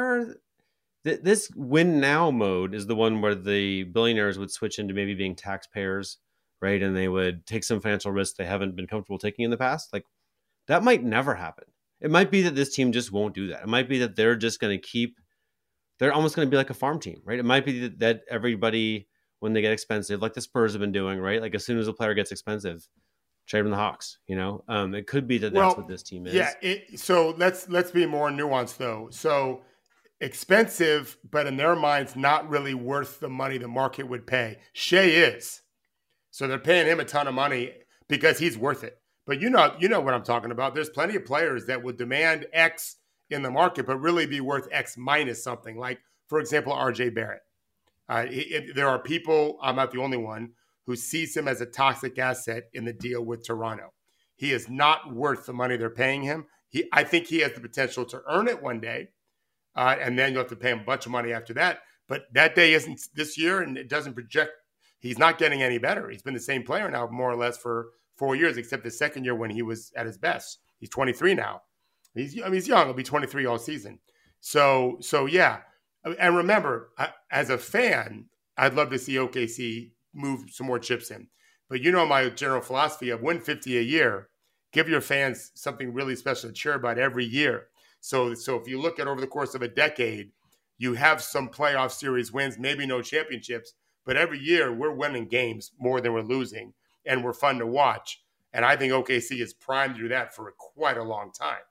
this win now mode is the one where the billionaires would switch into maybe being taxpayers, right? And they would take some financial risks they haven't been comfortable taking in the past. That might never happen. It might be that this team just won't do that. It might be that they're just going to they're almost going to be like a farm team, right? It might be that everybody, when they get expensive, like the Spurs have been doing, right? As soon as a player gets expensive, trade them the Hawks, It could be that's what this team is. Yeah, so let's be more nuanced, though. So expensive, but in their minds, not really worth the money the market would pay. Shea is. So they're paying him a ton of money because he's worth it. But you know what I'm talking about. There's plenty of players that would demand X in the market, but really be worth X minus something. Like, for example, RJ Barrett. There are people, I'm not the only one, who sees him as a toxic asset in the deal with Toronto. He is not worth the money they're paying him. I think he has the potential to earn it one day, and then you'll have to pay him a bunch of money after that. But that day isn't this year, and it doesn't project. He's not getting any better. He's been the same player now more or less for 4 years, except the second year when he was at his best. He's 23 now. He's young. He'll be 23 all season. So yeah. And remember, as a fan, I'd love to see OKC move some more chips in. But my general philosophy of win 50 a year, give your fans something really special to cheer about every year. So if you look at over the course of a decade, you have some playoff series wins, maybe no championships, but every year we're winning games more than we're losing, and we're fun to watch. And I think OKC is primed to do that for quite a long time.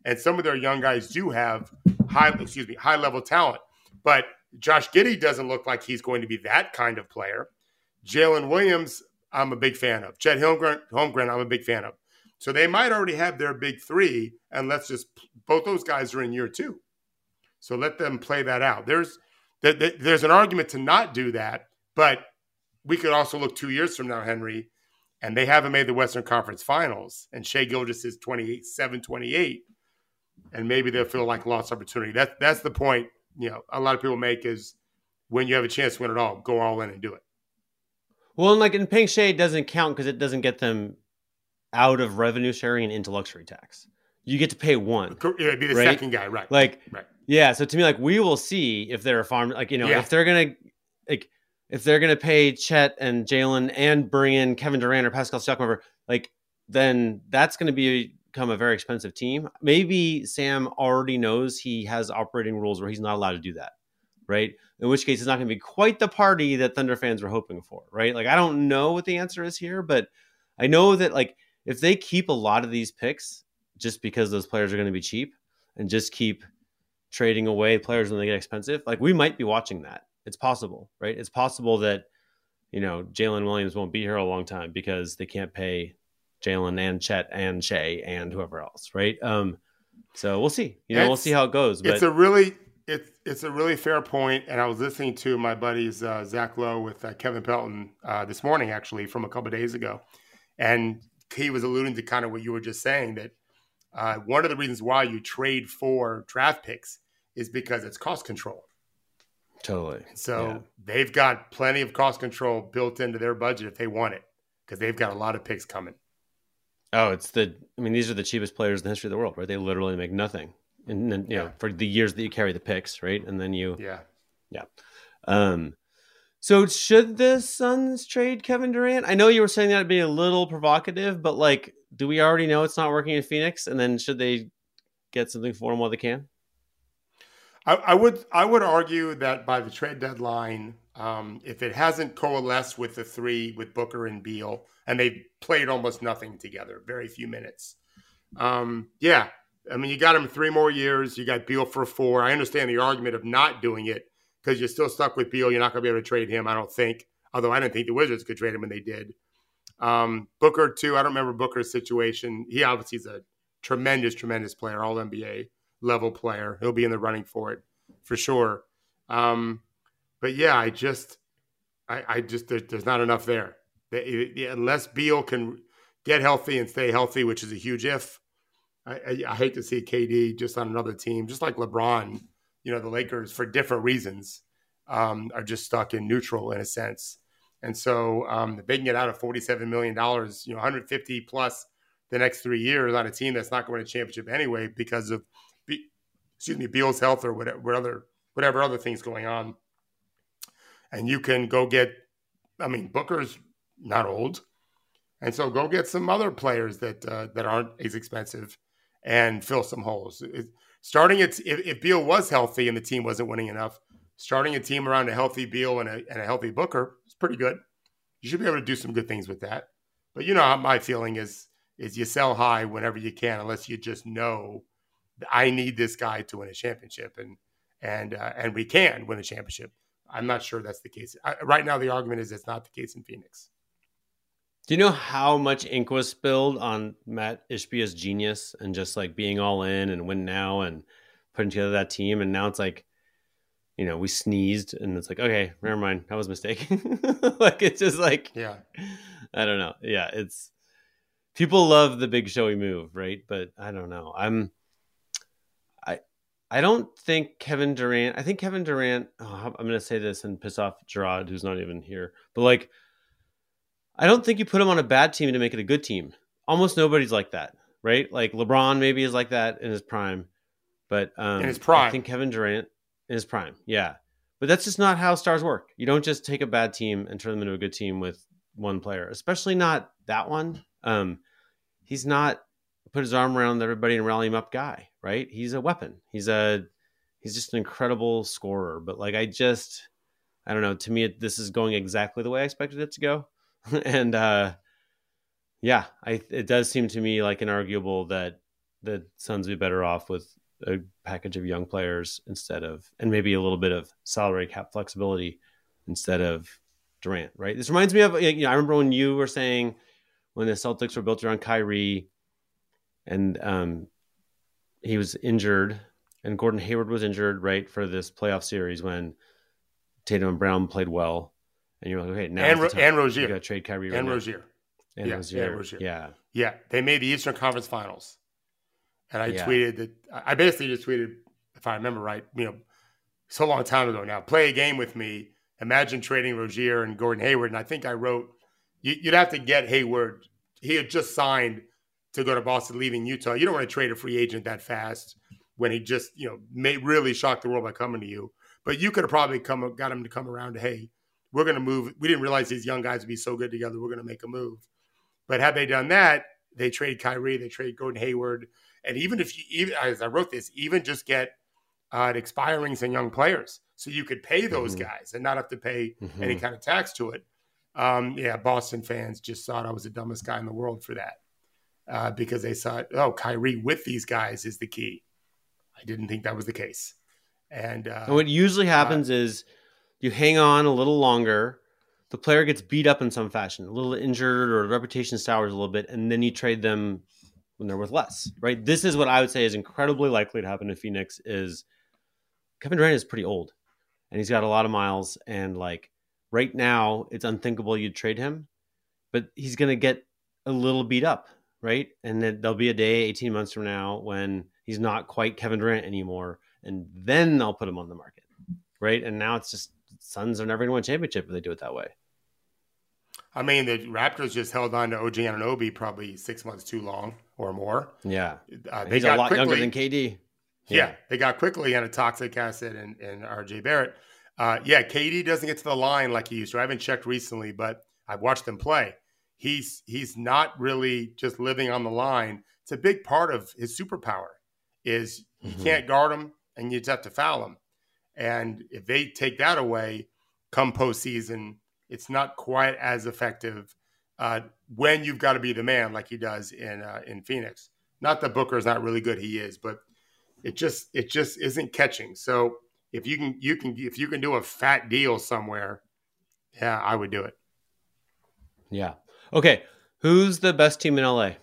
And some of their young guys do have high level talent. But Josh Giddey doesn't look like he's going to be that kind of player. Jalen Williams, I'm a big fan of. Chet Holmgren, I'm a big fan of. So they might already have their big three, and both those guys are in year 2. So let them play that out. There's an argument to not do that, but we could also look 2 years from now, Henry, and they haven't made the Western Conference Finals, and Shai Gilgeous is 28, and maybe they'll feel like a lost opportunity. That's the point, a lot of people make is when you have a chance to win it all, go all in and do it. Well, and paying Shai doesn't count because it doesn't get them out of revenue sharing and into luxury tax. You get to pay one. It'd be the right? second guy, right? Right. Yeah. So to me, we will see if they're a farm, if they're gonna pay Chet and Jalen and bring in Kevin Durant or Pascal Siakam, then that's going to become a very expensive team. Maybe Sam already knows he has operating rules where he's not allowed to do that, right? In which case, it's not going to be quite the party that Thunder fans were hoping for, right? I don't know what the answer is here, but I know that if they keep a lot of these picks just because those players are going to be cheap and just keep trading away players when they get expensive, we might be watching that. It's possible, right? It's possible that, Jalen Williams won't be here a long time because they can't pay Jalen and Chet and Shai and whoever else, right? So we'll see. We'll see how it goes. But it's a really fair point. And I was listening to my buddies Zach Lowe with Kevin Pelton this morning, actually, from a couple of days ago, and he was alluding to kind of what you were just saying, that one of the reasons why you trade for draft picks is because it's cost control. Totally. So they've got plenty of cost control built into their budget if they want it, because they've got a lot of picks coming. Oh, these are the cheapest players in the history of the world, right? They literally make nothing. And then, for the years that you carry the picks, right? And then Yeah. So should the Suns trade Kevin Durant? I know you were saying that would be a little provocative, but do we already know it's not working in Phoenix? And then should they get something for him while they can? I would argue that by the trade deadline, if it hasn't coalesced with the three with Booker and Beal, and they've played almost nothing together, very few minutes. You got him 3 more years. You got Beal for 4. I understand the argument of not doing it because you're still stuck with Beal. You're not going to be able to trade him, I don't think. Although I didn't think the Wizards could trade him, and they did. Booker, too. I don't remember Booker's situation. He obviously is a tremendous, tremendous player, all NBA level player. He'll be in the running for it for sure. But yeah, I just there's not enough there. Unless Beal can get healthy and stay healthy, which is a huge if. I hate to see KD just on another team, just like LeBron. The Lakers, for different reasons, are just stuck in neutral in a sense. And so if they can get out of $47 million, 150 plus the next 3 years on a team that's not going to championship anyway because of Beal's health or whatever other things going on. And you can go get, Booker's not old. And so go get some other players that aren't as expensive and fill some holes. If Beal was healthy and the team wasn't winning enough, starting a team around a healthy Beal and a healthy Booker is pretty good. You should be able to do some good things with that. But my feeling is you sell high whenever you can, unless you just know I need this guy to win a championship, and we can win a championship. I'm not sure that's the case. Right now, the argument is it's not the case in Phoenix. Do you know how much ink was spilled on Matt Ishbia's genius and just being all in and win now and putting together that team? And now it's we sneezed and it's okay, never mind. That was a mistake. It's just yeah, I don't know. Yeah. It's people love the big showy move, right? But I don't know. I don't think Kevin Durant, I'm going to say this and piss off Gerard, who's not even here, but I don't think you put him on a bad team to make it a good team. Almost nobody's like that, right? LeBron maybe is like that in his prime, but in his prime, I think Kevin Durant in his prime. Yeah. But that's just not how stars work. You don't just take a bad team and turn them into a good team with one player, especially not that one. He's not put his arm around everybody and rally him up guy, right? He's a weapon. He's just an incredible scorer. But I don't know. To me, this is going exactly the way I expected it to go. And it does seem to me inarguable that the Suns would be better off with a package of young players and maybe a little bit of salary cap flexibility instead of Durant, right? This reminds me of, I remember when you were saying when the Celtics were built around Kyrie and he was injured and Gordon Hayward was injured, right, for this playoff series when Tatum and Brown played well. And you're like, okay, now and Rozier. You got to trade Kyrie right and now. Rozier. And Rozier. Yeah. Yeah. They made the Eastern Conference Finals. And I tweeted that I basically just tweeted, if I remember right, so long time ago now, play a game with me. Imagine trading Rozier and Gordon Hayward. And I think I wrote, you'd have to get Hayward. He had just signed to go to Boston, leaving Utah. You don't want to trade a free agent that fast when he just, may really shock the world by coming to you. But you could have probably got him to come around to, hey, we're going to move. We didn't realize these young guys would be so good together. We're going to make a move. But had they done that, they trade Kyrie, they trade Gordon Hayward. And even if as I wrote this, even just get expirings and young players. So you could pay those guys and not have to pay any kind of tax to it. Boston fans just thought I was the dumbest guy in the world for that because they thought, Kyrie with these guys is the key. I didn't think that was the case. And what usually happens is you hang on a little longer, the player gets beat up in some fashion, a little injured or reputation sours a little bit, and then you trade them when they're worth less, right? This is what I would say is incredibly likely to happen to Phoenix is Kevin Durant is pretty old and he's got a lot of miles, and like right now it's unthinkable you'd trade him, but he's going to get a little beat up, right? And then there'll be a day 18 months from now when he's not quite Kevin Durant anymore, and then they'll put him on the market, right? And now it's just Suns are never going to win a championship if they do it that way. I mean, the Raptors just held on to OG Anunoby probably 6 months too long or more. Yeah. They He's got a lot quickly, younger than KD. Yeah, they got quickly on a toxic acid and RJ Barrett. KD doesn't get to the line like he used to. I haven't checked recently, but I've watched him play. He's not really just living on the line. It's a big part of his superpower is you can't guard him and you just have to foul him. And if they take that away come postseason, it's not quite as effective when you've got to be the man like he does in Phoenix. Not that Booker's not really good, he is, but it just isn't catching. So if you can do a fat deal somewhere, yeah, I would do it. Yeah. Okay. Who's the best team in LA?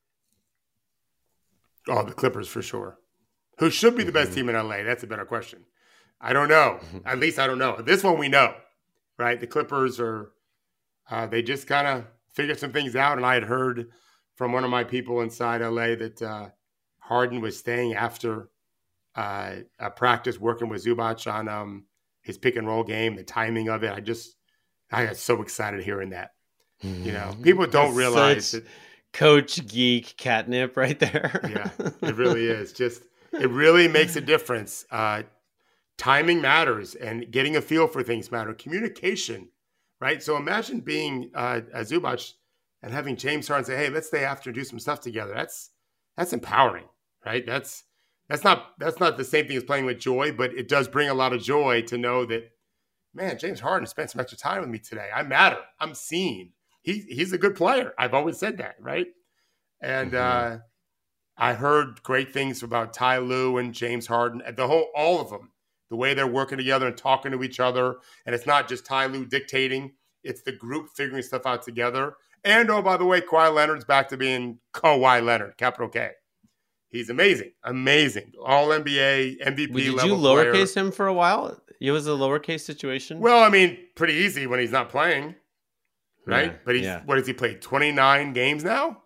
Oh, the Clippers for sure. Who should be the best team in LA? That's a better question. I don't know. At least I don't know. This one we know, right? The Clippers are, they just kind of figured some things out. And I had heard from one of my people inside LA that Harden was staying after a practice working with Zubac on his pick and roll game, the timing of it. I got so excited hearing that. People don't realize that. Coach geek catnip right there. Yeah, it really is. It really makes a difference. Timing matters and getting a feel for things matter. Communication, right? So imagine being a Zubac and having James Harden say, hey, let's stay after and do some stuff together. That's empowering, right? That's not the same thing as playing with joy, but it does bring a lot of joy to know that, man, James Harden spent some extra time with me today. I matter. I'm seen. He's a good player. I've always said that, right? And I heard great things about Ty Lue and James Harden, and all of them, the way they're working together and talking to each other. And it's not just Ty Lue dictating; it's the group figuring stuff out together. And by the way, Kawhi Leonard's back to being Kawhi Leonard, capital K. He's amazing, All NBA, MVP Did level you lowercase him for a while? It was a lowercase situation. Well, I mean, pretty easy when he's not playing. Right. Yeah, but what has he played? 29 games now.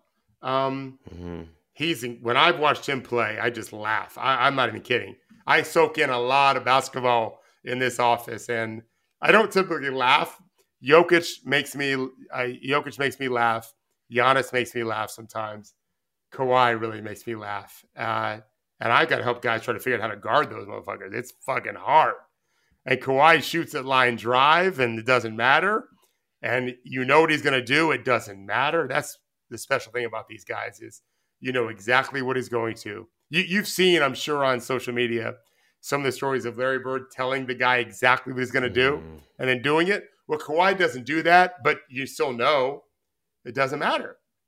When I've watched him play, I just laugh. I'm not even kidding. I soak in a lot of basketball in this office, and I don't typically laugh. Jokic makes me laugh. Giannis makes me laugh sometimes. Kawhi really makes me laugh. And I got to help guys try to figure out how to guard those motherfuckers. It's fucking hard. And Kawhi shoots at line drive, and it doesn't matter. And you know what he's going to do. It doesn't matter. That's the special thing about these guys is you know exactly what he's going to. You've seen, I'm sure, on social media, some of the stories of Larry Bird telling the guy exactly what he's going to do and then doing it. Well, Kawhi doesn't do that, but you still know it doesn't matter.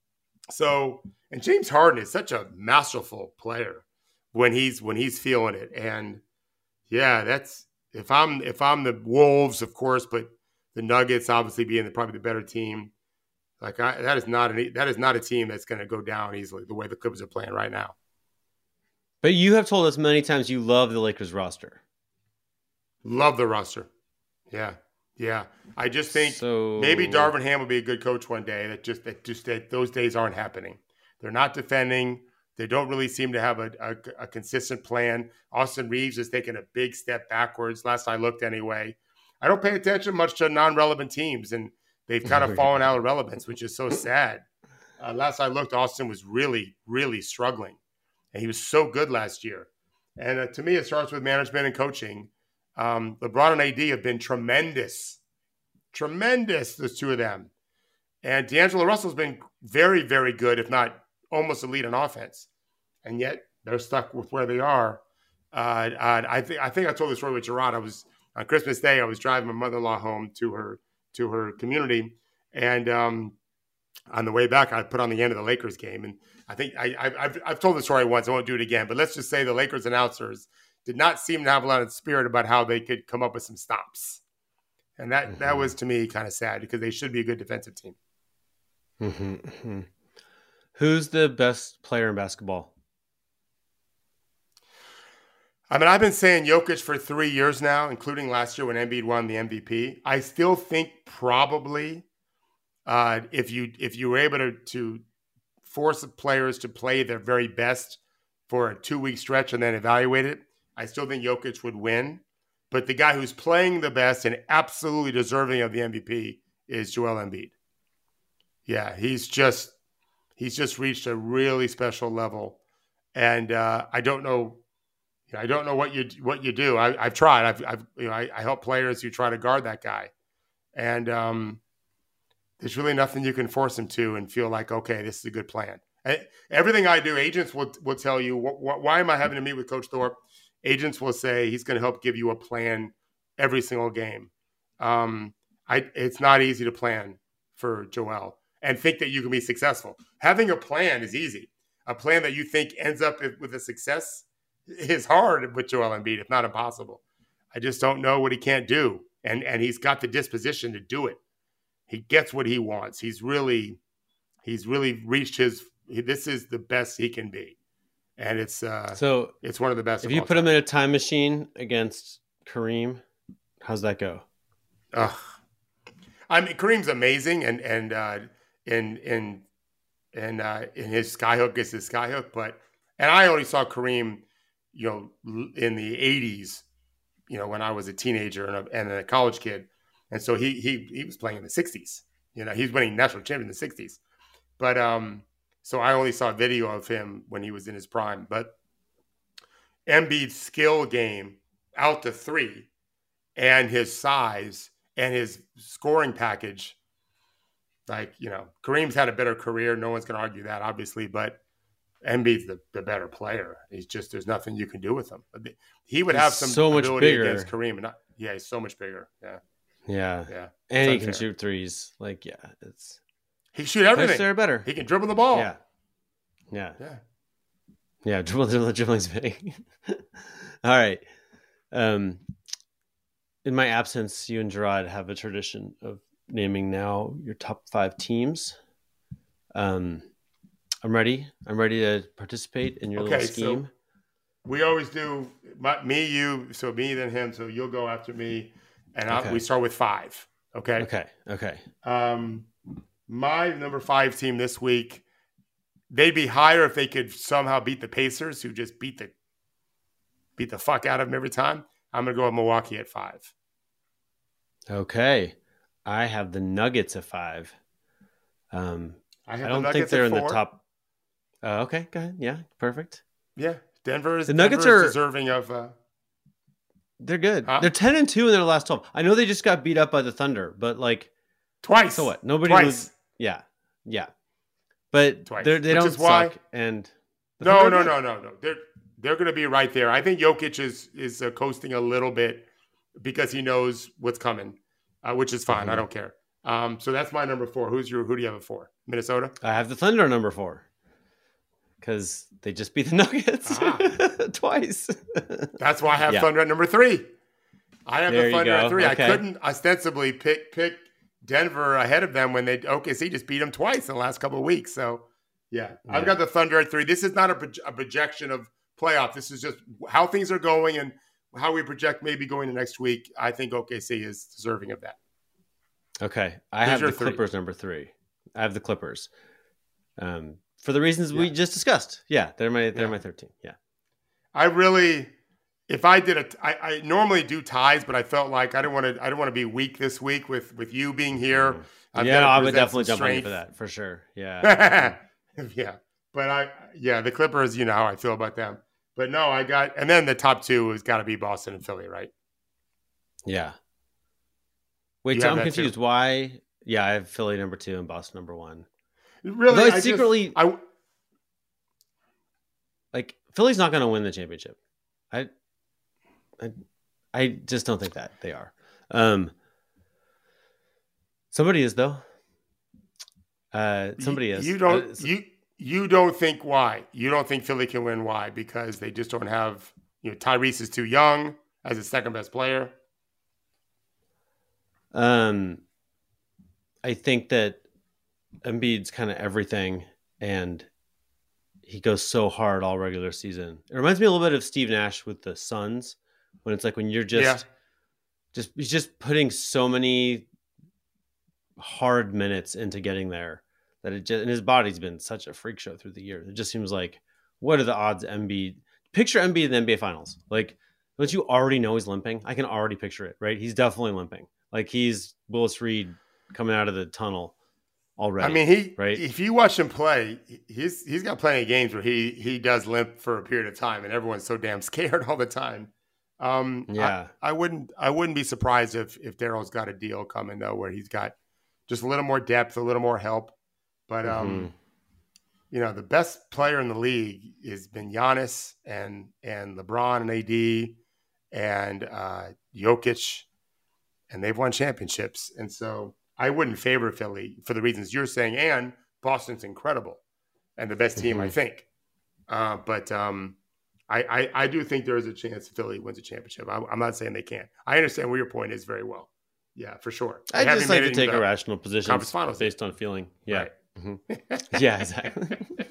So, and James Harden is such a masterful player when he's feeling it. And yeah, that's if I'm the Wolves, of course, but the Nuggets obviously being probably the better team. Like that is not a team that's going to go down easily the way the Clippers are playing right now. But you have told us many times you love the Lakers roster. Love the roster. Yeah. Yeah. I just think maybe Darvin Ham will be a good coach one day. That those days aren't happening. They're not defending. They don't really seem to have a consistent plan. Austin Reeves is taking a big step backwards. Last I looked anyway. I don't pay attention much to non-relevant teams, and they've kind of fallen out of relevance, which is so sad. Last I looked, Austin was really, really struggling. And he was so good last year. And to me, it starts with management and coaching. LeBron and AD have been tremendous, the two of them. And D'Angelo Russell's been very, very good, if not almost elite in offense. And yet they're stuck with where they are. I think I told this story with Gerard. On Christmas Day, I was driving my mother-in-law home to her community. And on the way back, I put on the end of the Lakers game. And I think I've told the story once. I won't do it again. But let's just say the Lakers announcers did not seem to have a lot of spirit about how they could come up with some stops. And that was, to me, kind of sad because they should be a good defensive team. Mm-hmm. Who's the best player in basketball? I mean, I've been saying Jokic for 3 years now, including last year when Embiid won the MVP. I still think probably if you were able to force the players to play their very best for a 2-week stretch and then evaluate it, I still think Jokic would win. But the guy who's playing the best and absolutely deserving of the MVP is Joel Embiid. Yeah, he's just reached a really special level, and I don't know what you do. I've tried. I help players who try to guard that guy, and there's really nothing you can force him to and feel like, okay, this is a good plan. Everything I do, agents will tell you, why am I having to meet with Coach Thorpe? Agents will say he's going to help give you a plan every single game. It's not easy to plan for Joel and think that you can be successful. Having a plan is easy. A plan that you think ends up with a success is hard with Joel Embiid, if not impossible. I just don't know what he can't do. And he's got the disposition to do it. He gets what he wants. He's really reached this is the best he can be. And it's one of the best. If you put him in a time machine against Kareem, how's that go? I mean, Kareem's amazing, and in his skyhook is his skyhook, and I only saw Kareem, in the 80s, when I was a teenager and a college kid, and so he was playing in the 60s. He was winning national champion in the 60s, but so I only saw video of him when he was in his prime. But Embiid's skill game out to three and his size and his scoring package, Kareem's had a better career. No one's going to argue that, obviously, but Embiid's the better player. There's nothing you can do with him. He would have some so much ability bigger against Kareem. He's so much bigger. Yeah. And he can shoot threes. He can shoot everything. They're better. He can dribble the ball. Yeah. Dribbling's big. All right. In my absence, you and Gerard have a tradition of naming now your top 5 teams. I'm ready. I'm ready to participate in your little scheme. So we always do me, you, so me, then him. So you'll go after me, and we start with 5. Okay. Okay. My number 5 team this week, they'd be higher if they could somehow beat the Pacers, who just beat the fuck out of them every time. I'm going to go with Milwaukee at 5. Okay. I have the Nuggets at 5. I don't think they're in the top. Okay, go ahead. Yeah, perfect. Yeah, Denver is deserving of. They're good. Huh? They're 10-2 in their last 12. I know they just got beat up by the Thunder, but twice. So what? Nobody was. Yeah. But twice. They don't suck. And no. They're going to be right there. I think Jokic is coasting a little bit because he knows what's coming, which is fine. Mm-hmm. I don't care. So that's my number 4. Who do you have at 4? Minnesota? I have the Thunder number 4 because they just beat the Nuggets twice. That's why I have Thunder at number 3. I have the Thunder at 3. Okay. I couldn't ostensibly pick Denver ahead of them when OKC just beat them twice in the last couple of weeks. So, I've got the Thunder at 3. This is not a projection of playoff. This is just how things are going and how we project maybe going to next week. I think OKC is deserving of that. Okay. I have the Clippers number 3. I have the Clippers. For the reasons we just discussed. Yeah, they're my 13. Yeah. I really, if I did I normally do ties, but I felt like I don't want to be weak this week with you being here. I would definitely jump on you for that, for sure. Yeah. Yeah. But the Clippers, you know how I feel about them. But no, and then the top 2 has got to be Boston and Philly, right? Yeah. Wait, so I'm confused. Too? Why? Yeah, I have Philly number 2 and Boston number 1. Really? Like Philly's not going to win the championship. I just don't think that they are. Somebody is though. Somebody is. You don't think why? You don't think Philly can win? Why? Because they just don't have. Tyrese is too young as a second best player. I think that Embiid's kind of everything, and he goes so hard all regular season. It reminds me a little bit of Steve Nash with the Suns, when it's like when you're he's just putting so many hard minutes into getting there that and his body's been such a freak show through the years. It just seems like, what are the odds picture Embiid in the NBA Finals? Like, don't you already know he's limping? I can already picture it, right? He's definitely limping. Like he's Willis Reed coming out of the tunnel already. I mean, if you watch him play, he's got plenty of games where he does limp for a period of time, and everyone's so damn scared all the time. I wouldn't be surprised if Daryl's got a deal coming though, where he's got just a little more depth, a little more help. But the best player in the league has been Giannis and LeBron and AD and Jokic, and they've won championships. And so I wouldn't favor Philly for the reasons you're saying. And Boston's incredible and the best team, I think. But I do think there is a chance Philly wins a championship. I'm not saying they can't. I understand where your point is very well. Yeah, for sure. I just like to take a rational position based on feeling. Yeah. Right. Yeah, exactly.